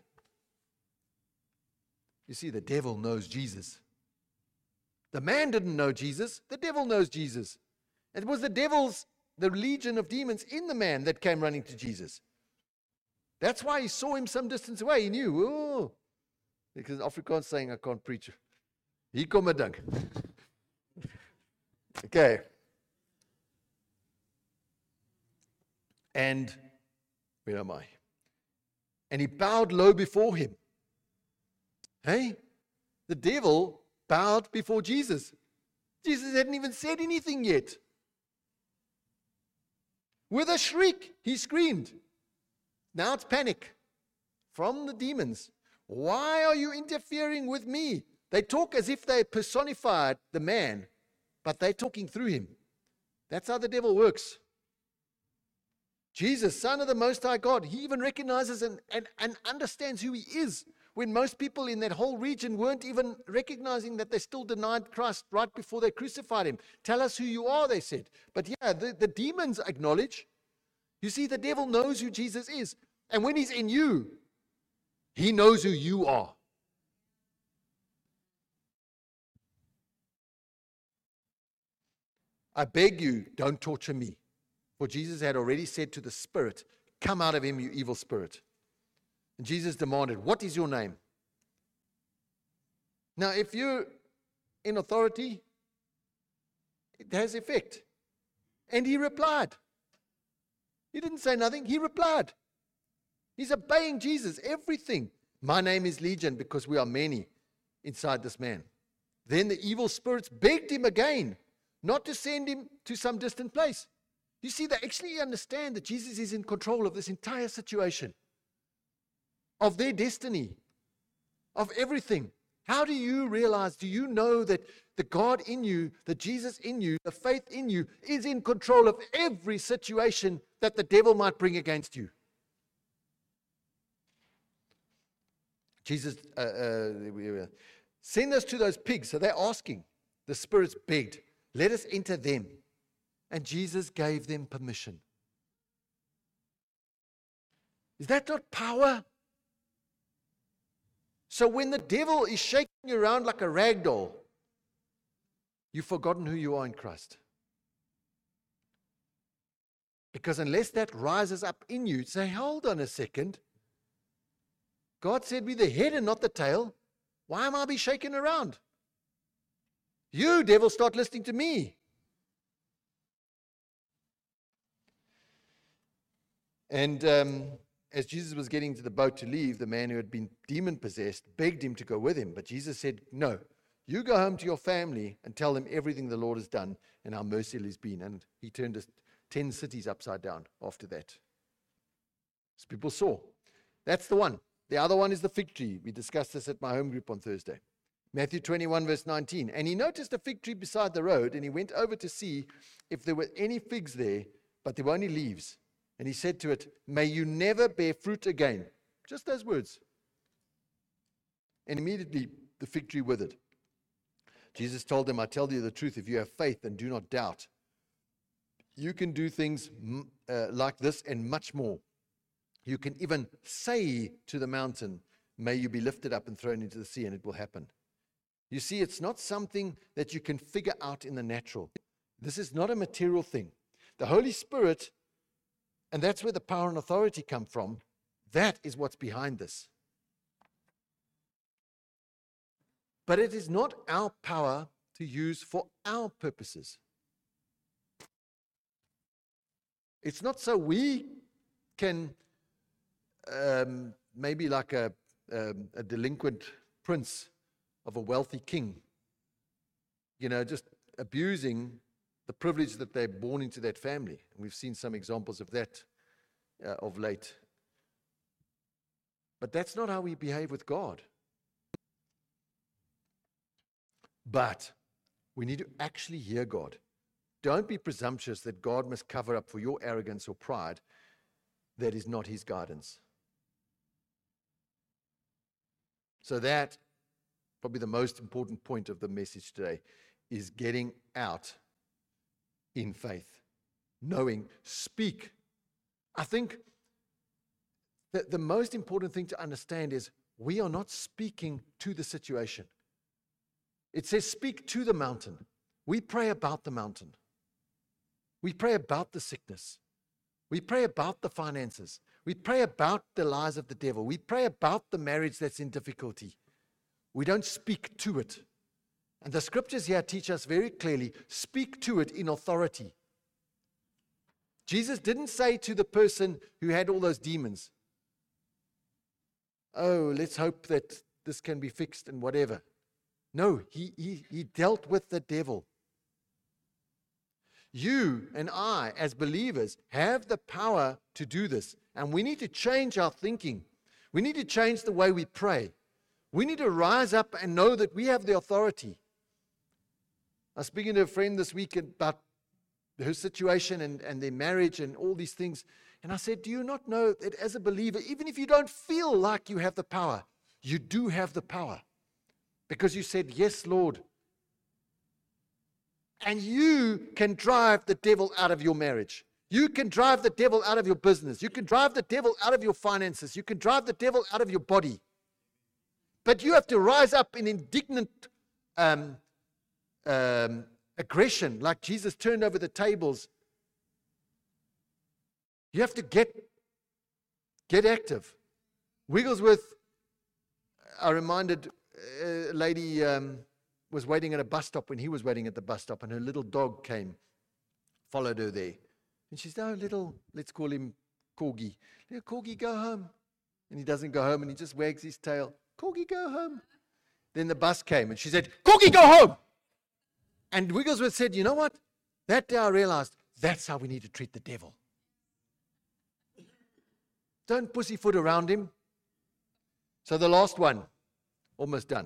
You see, the devil knows Jesus. The man didn't know Jesus. The devil knows Jesus. It was the devil's, the legion of demons in the man that came running to Jesus. That's why he saw him some distance away. He knew, oh, because Afrikaans saying, I can't preach. Hier kom 'n ding. Okay. And, where am I? And he bowed low before him. Hey, the devil bowed before Jesus. Jesus hadn't even said anything yet. With a shriek, he screamed. Now it's panic from the demons. Why are you interfering with me? They talk as if they personified the man, but they're talking through him. That's how the devil works. Jesus, Son of the Most High God, he even recognizes and, and, and understands who he is, when most people in that whole region weren't even recognizing that they still denied Christ right before they crucified him. Tell us who you are, they said. But yeah, the, the demons acknowledge. You see, the devil knows who Jesus is. And when he's in you, he knows who you are. I beg you, don't torture me. For Jesus had already said to the spirit, come out of him, you evil spirit. And Jesus demanded, what is your name? Now, if you're in authority, it has effect. And he replied. He didn't say nothing. He replied. He's obeying Jesus, everything. My name is Legion because we are many inside this man. Then the evil spirits begged him again not to send him to some distant place. You see, they actually understand that Jesus is in control of this entire situation, of their destiny, of everything. How do you realize, do you know that the God in you, the Jesus in you, the faith in you is in control of every situation that the devil might bring against you? Jesus, uh, uh, send us to those pigs. So they're asking. The spirits begged, let us enter them. And Jesus gave them permission. Is that not power? So when the devil is shaking you around like a rag doll, you've forgotten who you are in Christ. Because unless that rises up in you, say, hold on a second. God said be the head and not the tail. Why am I be shaken around? You, devil, start listening to me. And um, as Jesus was getting to the boat to leave, the man who had been demon-possessed begged him to go with him. But Jesus said, no, you go home to your family and tell them everything the Lord has done and how merciful he's been. And he turned his ten cities upside down after that. As people saw. That's the one. The other one is the fig tree. We discussed this at my home group on Thursday. Matthew twenty-one, verse nineteen. And he noticed a fig tree beside the road, and he went over to see if there were any figs there, but there were only leaves. And he said to it, may you never bear fruit again. Just those words. And immediately the fig tree withered. Jesus told them, I tell you the truth, if you have faith and do not doubt, you can do things uh, like this and much more. You can even say to the mountain, may you be lifted up and thrown into the sea, and it will happen. You see, it's not something that you can figure out in the natural. This is not a material thing. The Holy Spirit, and that's where the power and authority come from, that is what's behind this. But it is not our power to use for our purposes. It's not so we can, um, maybe like a, um, a delinquent prince of a wealthy king, you know, just abusing the privilege that they're born into that family. And we've seen some examples of that uh, of late. But that's not how we behave with God. But we need to actually hear God. Don't be presumptuous that God must cover up for your arrogance or pride. That is not his guidance. So that, probably the most important point of the message today, is getting out in faith. Knowing, speak. I think that the most important thing to understand is we are not speaking to the situation. It says speak to the mountain. We pray about the mountain. We pray about the sickness. We pray about the finances. We pray about the lies of the devil. We pray about the marriage that's in difficulty. We don't speak to it. And the scriptures here teach us very clearly, speak to it in authority. Jesus didn't say to the person who had all those demons, oh, let's hope that this can be fixed and whatever. No, he, he, he dealt with the devil. You and I, as believers, have the power to do this. And we need to change our thinking. We need to change the way we pray. We need to rise up and know that we have the authority. I was speaking to a friend this week about her situation and, and their marriage and all these things. And I said, do you not know that as a believer, even if you don't feel like you have the power, you do have the power? Because you said, yes, Lord. And you can drive the devil out of your marriage. You can drive the devil out of your business. You can drive the devil out of your finances. You can drive the devil out of your body. But you have to rise up in indignant um, um, aggression, like Jesus turned over the tables. You have to get, get active. Wigglesworth, I reminded a lady um, was waiting at a bus stop when he was waiting at the bus stop, and her little dog came, followed her there. And she said, oh, little, let's call him Corgi. Little Corgi, go home. And he doesn't go home, and he just wags his tail. Corgi, go home. Then the bus came, and she said, Corgi, go home. And Wigglesworth said, you know what? That day I realized that's how we need to treat the devil. Don't pussyfoot around him. So the last one, almost done.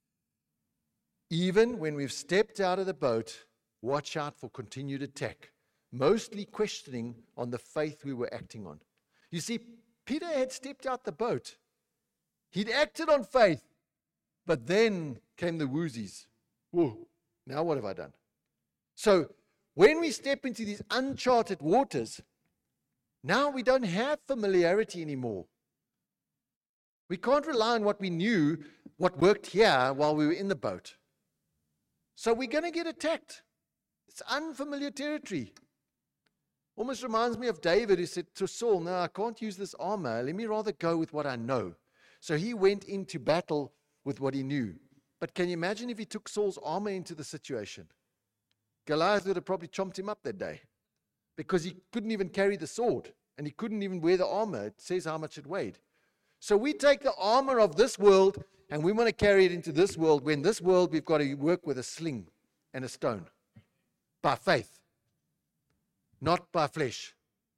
Even when we've stepped out of the boat, watch out for continued attack, mostly questioning on the faith we were acting on. You see, Peter had stepped out the boat. He'd acted on faith, but then came the woozies. Whoa, now what have I done? So when we step into these uncharted waters, now we don't have familiarity anymore. We can't rely on what we knew, what worked here while we were in the boat. So we're going to get attacked. It's unfamiliar territory. Almost reminds me of David who said to Saul, no, I can't use this armor. Let me rather go with what I know. So he went into battle with what he knew. But can you imagine if he took Saul's armor into the situation? Goliath would have probably chomped him up that day because he couldn't even carry the sword and he couldn't even wear the armor. It says how much it weighed. So we take the armor of this world and we want to carry it into this world. When this world, we've got to work with a sling and a stone. By faith. Not by flesh.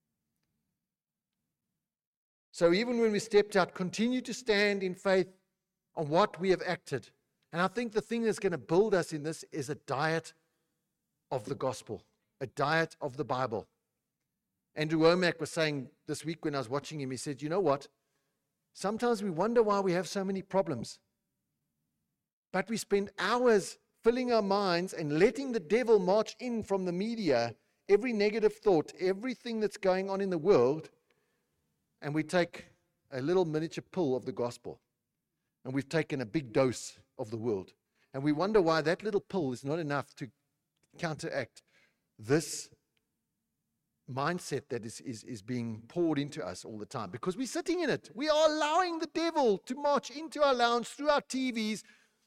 So even when we stepped out, continue to stand in faith on what we have acted. And I think the thing that's going to build us in this is a diet of the gospel. A diet of the Bible. Andrew Womack was saying this week when I was watching him, he said, you know what? Sometimes we wonder why we have so many problems. But we spend hours filling our minds and letting the devil march in from the media, every negative thought, everything that's going on in the world, and we take a little miniature pill of the gospel. And we've taken a big dose of the world. And we wonder why that little pill is not enough to counteract this mindset that is, is, is being poured into us all the time. Because we're sitting in it. We are allowing the devil to march into our lounge, through our T Vs.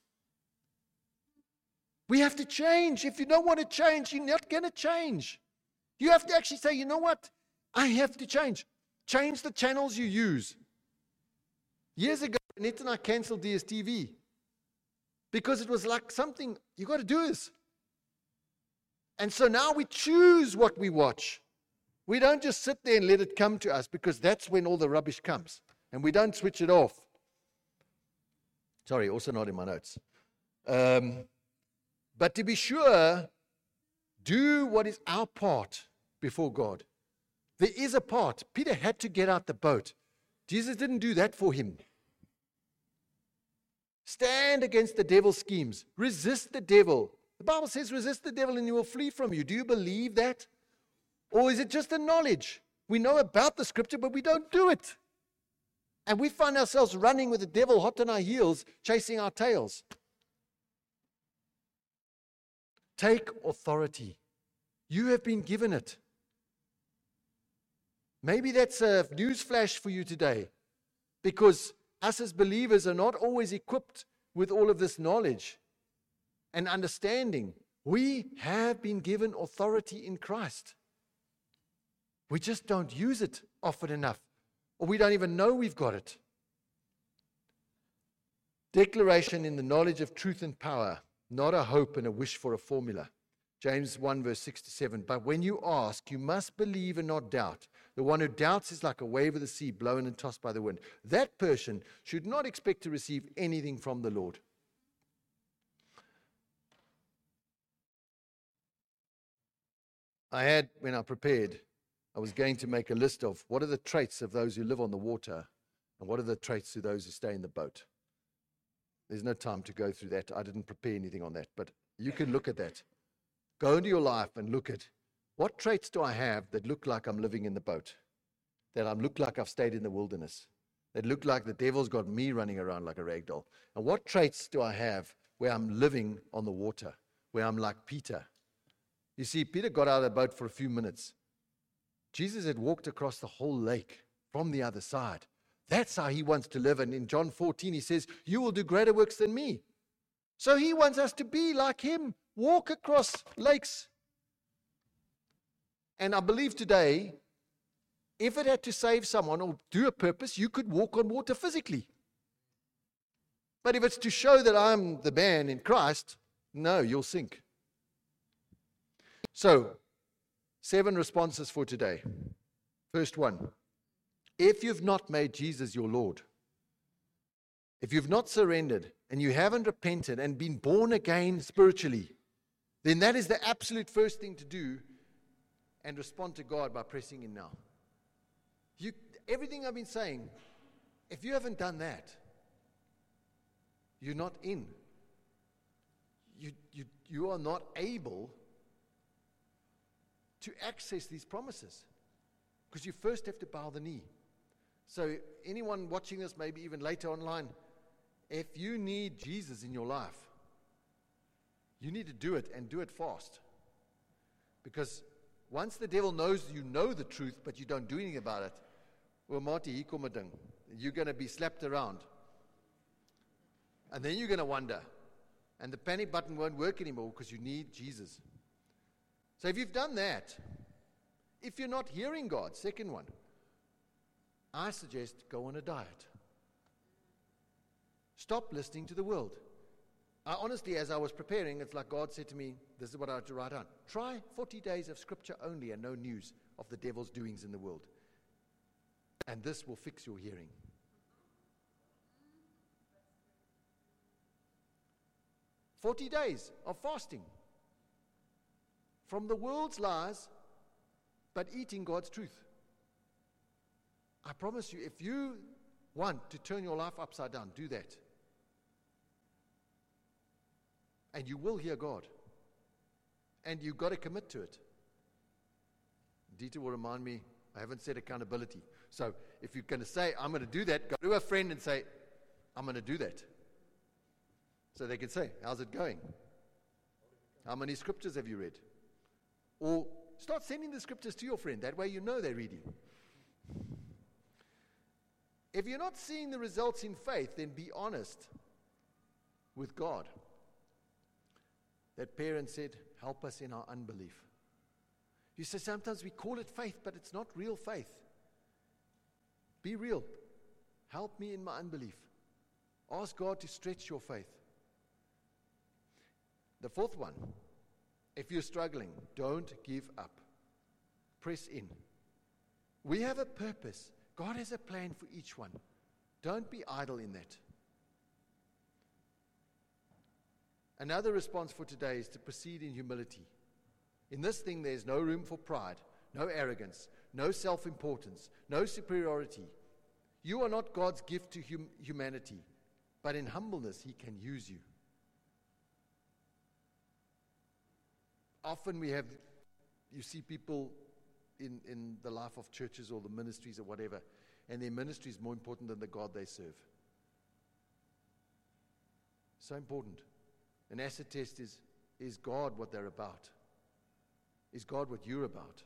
We have to change. If you don't want to change, you're not going to change. You have to actually say, you know what? I have to change. Change the channels you use. Years ago, Annette and I cancelled D S T V because it was like something, you got to do this. And so now we choose what we watch. We don't just sit there and let it come to us, because that's when all the rubbish comes. And we don't switch it off. Sorry, also not in my notes. Um, but to be sure, do what is our part before God. There is a part. Peter had to get out the boat. Jesus didn't do that for him. Stand against the devil's schemes. Resist the devil. The Bible says resist the devil and he will flee from you. Do you believe that? Or is it just a knowledge? We know about the scripture, but we don't do it. And we find ourselves running with the devil hot on our heels, chasing our tails. Take authority. You have been given it. Maybe that's a news flash for you today, because us as believers are not always equipped with all of this knowledge and understanding. We have been given authority in Christ. We just don't use it often enough, or we don't even know we've got it. Declaration in the knowledge of truth and power, not a hope and a wish for a formula. James one verse six to seven. But when you ask, you must believe and not doubt. The one who doubts is like a wave of the sea blown and tossed by the wind. That person should not expect to receive anything from the Lord. I had, when I prepared, I was going to make a list of what are the traits of those who live on the water and what are the traits of those who stay in the boat. There's no time to go through that. I didn't prepare anything on that, but you can look at that. Go into your life and look at what traits do I have that look like I'm living in the boat, that I look like I've stayed in the wilderness, that look like the devil's got me running around like a rag doll. And what traits do I have where I'm living on the water, where I'm like Peter? You see, Peter got out of the boat for a few minutes. Jesus had walked across the whole lake from the other side. That's how he wants to live. And in John fourteen, he says, you will do greater works than me. So he wants us to be like him, walk across lakes. And I believe today, if it had to save someone or do a purpose, you could walk on water physically. But if it's to show that I'm the man in Christ, no, you'll sink. So, seven responses for today. First one, if you've not made Jesus your Lord, if you've not surrendered and you haven't repented and been born again spiritually, then that is the absolute first thing to do, and respond to God by pressing in now. You, everything I've been saying, if you haven't done that, you're not in. You, you, you are not able to access these promises, because you first have to bow the knee. So anyone watching this, maybe even later online, if you need Jesus in your life, you need to do it, and do it fast. Because once the devil knows you know the truth, but you don't do anything about it, well, Marty, hier kom 'n ding. You're going to be slapped around. And then you're going to wonder. And the panic button won't work anymore, because you need Jesus. So if you've done that, if you're not hearing God, second one, I suggest go on a diet. Stop listening to the world. I honestly, as I was preparing, it's like God said to me, this is what I had to write down. Try forty days of scripture only and no news of the devil's doings in the world. And this will fix your hearing. forty days of fasting from the world's lies, but eating God's truth. I promise you, if you want to turn your life upside down, do that. And you will hear God. And you've got to commit to it. Dieter will remind me, I haven't said accountability. So if you're going to say, I'm going to do that, go to a friend and say, I'm going to do that. So they can say, how's it going? How many scriptures have you read? Or start sending the scriptures to your friend. That way you know they're reading. If you're not seeing the results in faith, then be honest with God. That parent said, help us in our unbelief. You say sometimes we call it faith, but it's not real faith. Be real. Help me in my unbelief. Ask God to stretch your faith. The fourth one, if you're struggling, don't give up. Press in. We have a purpose. God has a plan for each one. Don't be idle in that. Another response for today is to proceed in humility. In this thing, there's no room for pride, no arrogance, no self-importance, no superiority. You are not God's gift to hum- humanity, but in humbleness, He can use you. Often we have, you see people in, in the life of churches or the ministries or whatever, and their ministry is more important than the God they serve. So important. An acid test is, is God what they're about? Is God what you're about?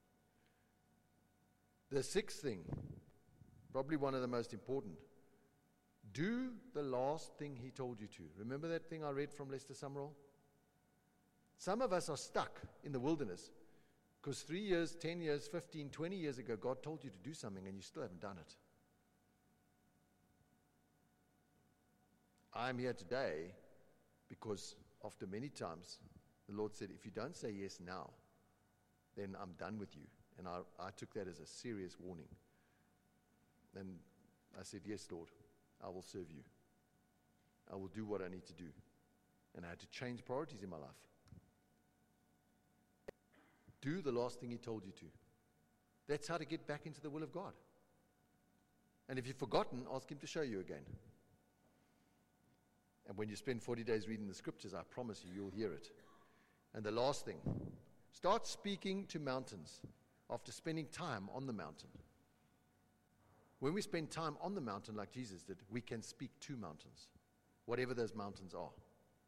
The sixth thing, probably one of the most important, do the last thing He told you to. Remember that thing I read from Lester Summerall? Some of us are stuck in the wilderness because three years, ten years, fifteen, twenty years ago, God told you to do something and you still haven't done it. I'm here today because after many times, the Lord said, if you don't say yes now, then I'm done with you. And I, I took that as a serious warning. And I said, yes, Lord, I will serve you. I will do what I need to do. And I had to change priorities in my life. Do the last thing He told you to. That's how to get back into the will of God. And if you've forgotten, ask Him to show you again. And when you spend forty days reading the scriptures, I promise you, you'll hear it. And the last thing, start speaking to mountains after spending time on the mountain. When we spend time on the mountain like Jesus did, we can speak to mountains, whatever those mountains are.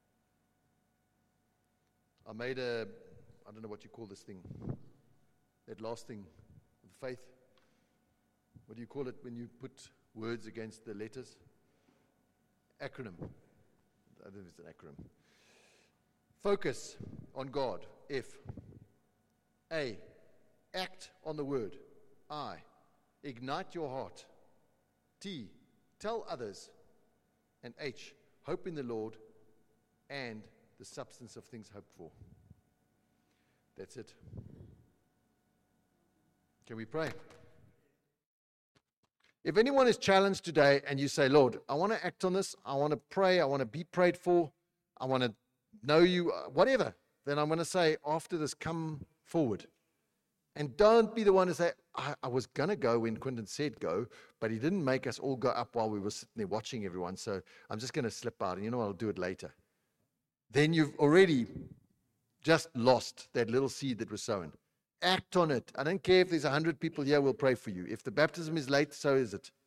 I made a, I don't know what you call this thing, that last thing, faith. What do you call it when you put words against the letters? Acronym. I don't know if it's an acronym. Focus on God. F. A. Act on the word. I. Ignite your heart. T. Tell others. And H. Hope in the Lord and the substance of things hoped for. That's it. Can we pray? If anyone is challenged today and you say, Lord, I want to act on this, I want to pray, I want to be prayed for, I want to know you, whatever, then I'm going to say, after this, come forward. And don't be the one to say, I, I was going to go when Quentin said go, but he didn't make us all go up while we were sitting there watching everyone, so I'm just going to slip out, and you know what, I'll do it later. Then you've already just lost that little seed that was sown. Act on it. I don't care if there's a hundred people here, we'll pray for you. If the baptism is late, so is it.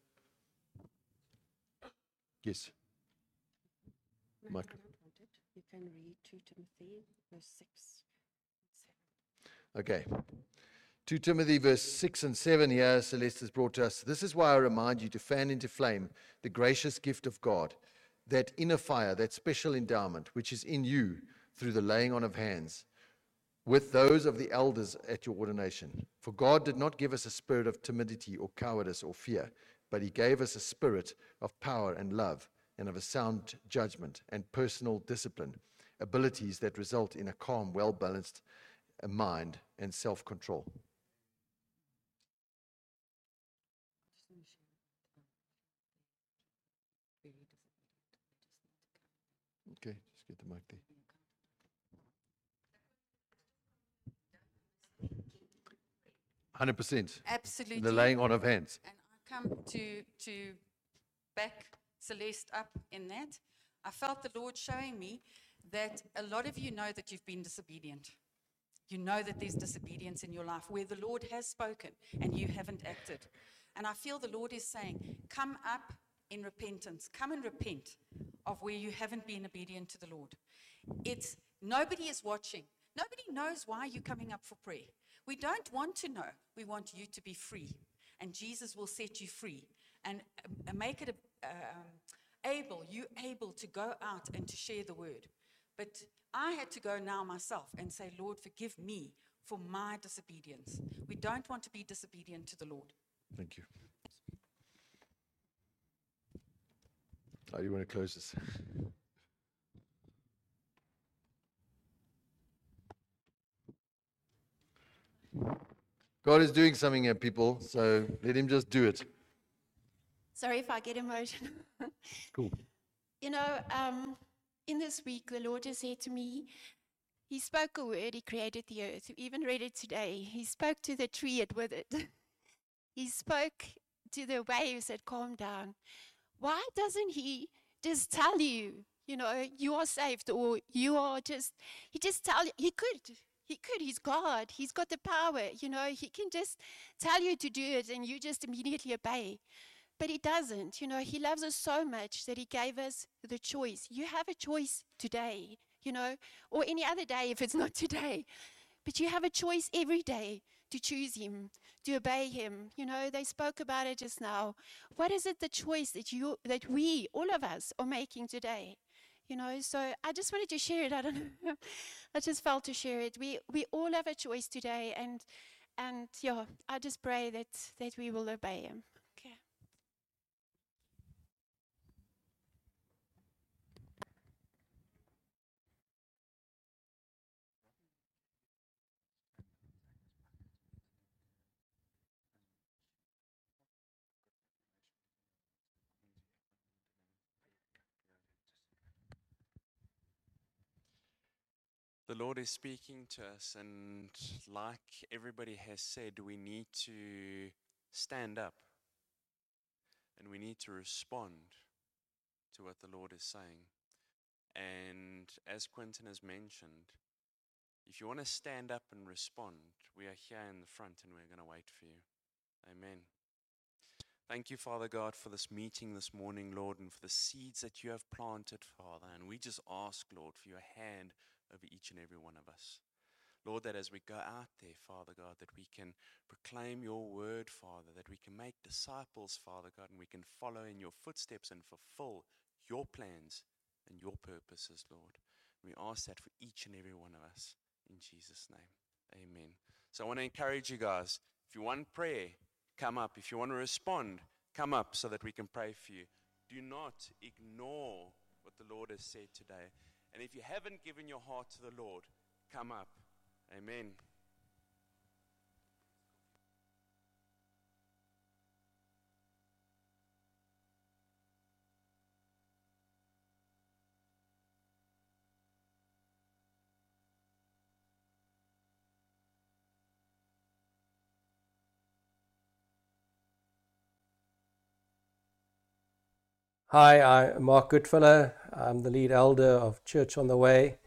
Yes. No, Michael. I don't want it. You can read Second Timothy, verse six and seven. Okay. Second Timothy, verse six and seven here, Celeste has brought to us. This is why I remind you to fan into flame the gracious gift of God, that inner fire, that special endowment, which is in you through the laying on of hands, with those of the elders at your ordination. For God did not give us a spirit of timidity or cowardice or fear, but He gave us a spirit of power and love and of a sound judgment and personal discipline, abilities that result in a calm, well-balanced mind and self-control. I just want to share that um, very disobedient. Okay, just get the mic there. one hundred percent. Absolutely. The laying on of hands. And I come to to back Celeste up in that. I felt the Lord showing me that a lot of you know that you've been disobedient. You know that there's disobedience in your life where the Lord has spoken and you haven't acted. And I feel the Lord is saying, come up in repentance. Come and repent of where you haven't been obedient to the Lord. It's nobody is watching. Nobody knows why you're coming up for prayer. We don't want to know. We want you to be free. And Jesus will set you free and uh, make it uh, um, able, you able to go out and to share the word. But I had to go now myself and say, Lord, forgive me for my disobedience. We don't want to be disobedient to the Lord. Thank you. How do you want to close this? God is doing something here, people, so let him just do it. Sorry if I get emotional. Cool. You know, um, in this week, the Lord has said to me, He spoke a word, He created the earth. We even read it today. He spoke to the tree and with it. He spoke to the waves that calmed down. Why doesn't He just tell you, you know, you are saved, or you are just, He just tell you, He could. He could, He's God, He's got the power, you know, He can just tell you to do it and you just immediately obey. But He doesn't, you know, He loves us so much that He gave us the choice. You have a choice today, you know, or any other day if it's not today. But you have a choice every day to choose Him, to obey Him. You know, they spoke about it just now. What is it, the choice that you, that we, all of us, are making today? You know, so I just wanted to share it. I don't know. I just felt to share it. We we all have a choice today, and and yeah, I just pray that that we will obey Him. Okay. The Lord is speaking to us, and like everybody has said, we need to stand up and we need to respond to what the Lord is saying. And as Quentin has mentioned, if you want to stand up and respond, we are here in the front and we're going to wait for you. Amen. Thank you, Father God, for this meeting this morning, Lord, and for the seeds that you have planted, Father. And we just ask, Lord, for your hand over each and every one of us. Lord, that as we go out there, Father God, that we can proclaim your word, Father, that we can make disciples, Father God, and we can follow in your footsteps and fulfill your plans and your purposes, Lord. We ask that for each and every one of us. In Jesus' name, amen. So I want to encourage you guys, if you want prayer, come up. If you want to respond, come up so that we can pray for you. Do not ignore what the Lord has said today. And if you haven't given your heart to the Lord, come up. Amen. Hi, I'm Mark Goodfellow. I'm the lead elder of Church on the Way.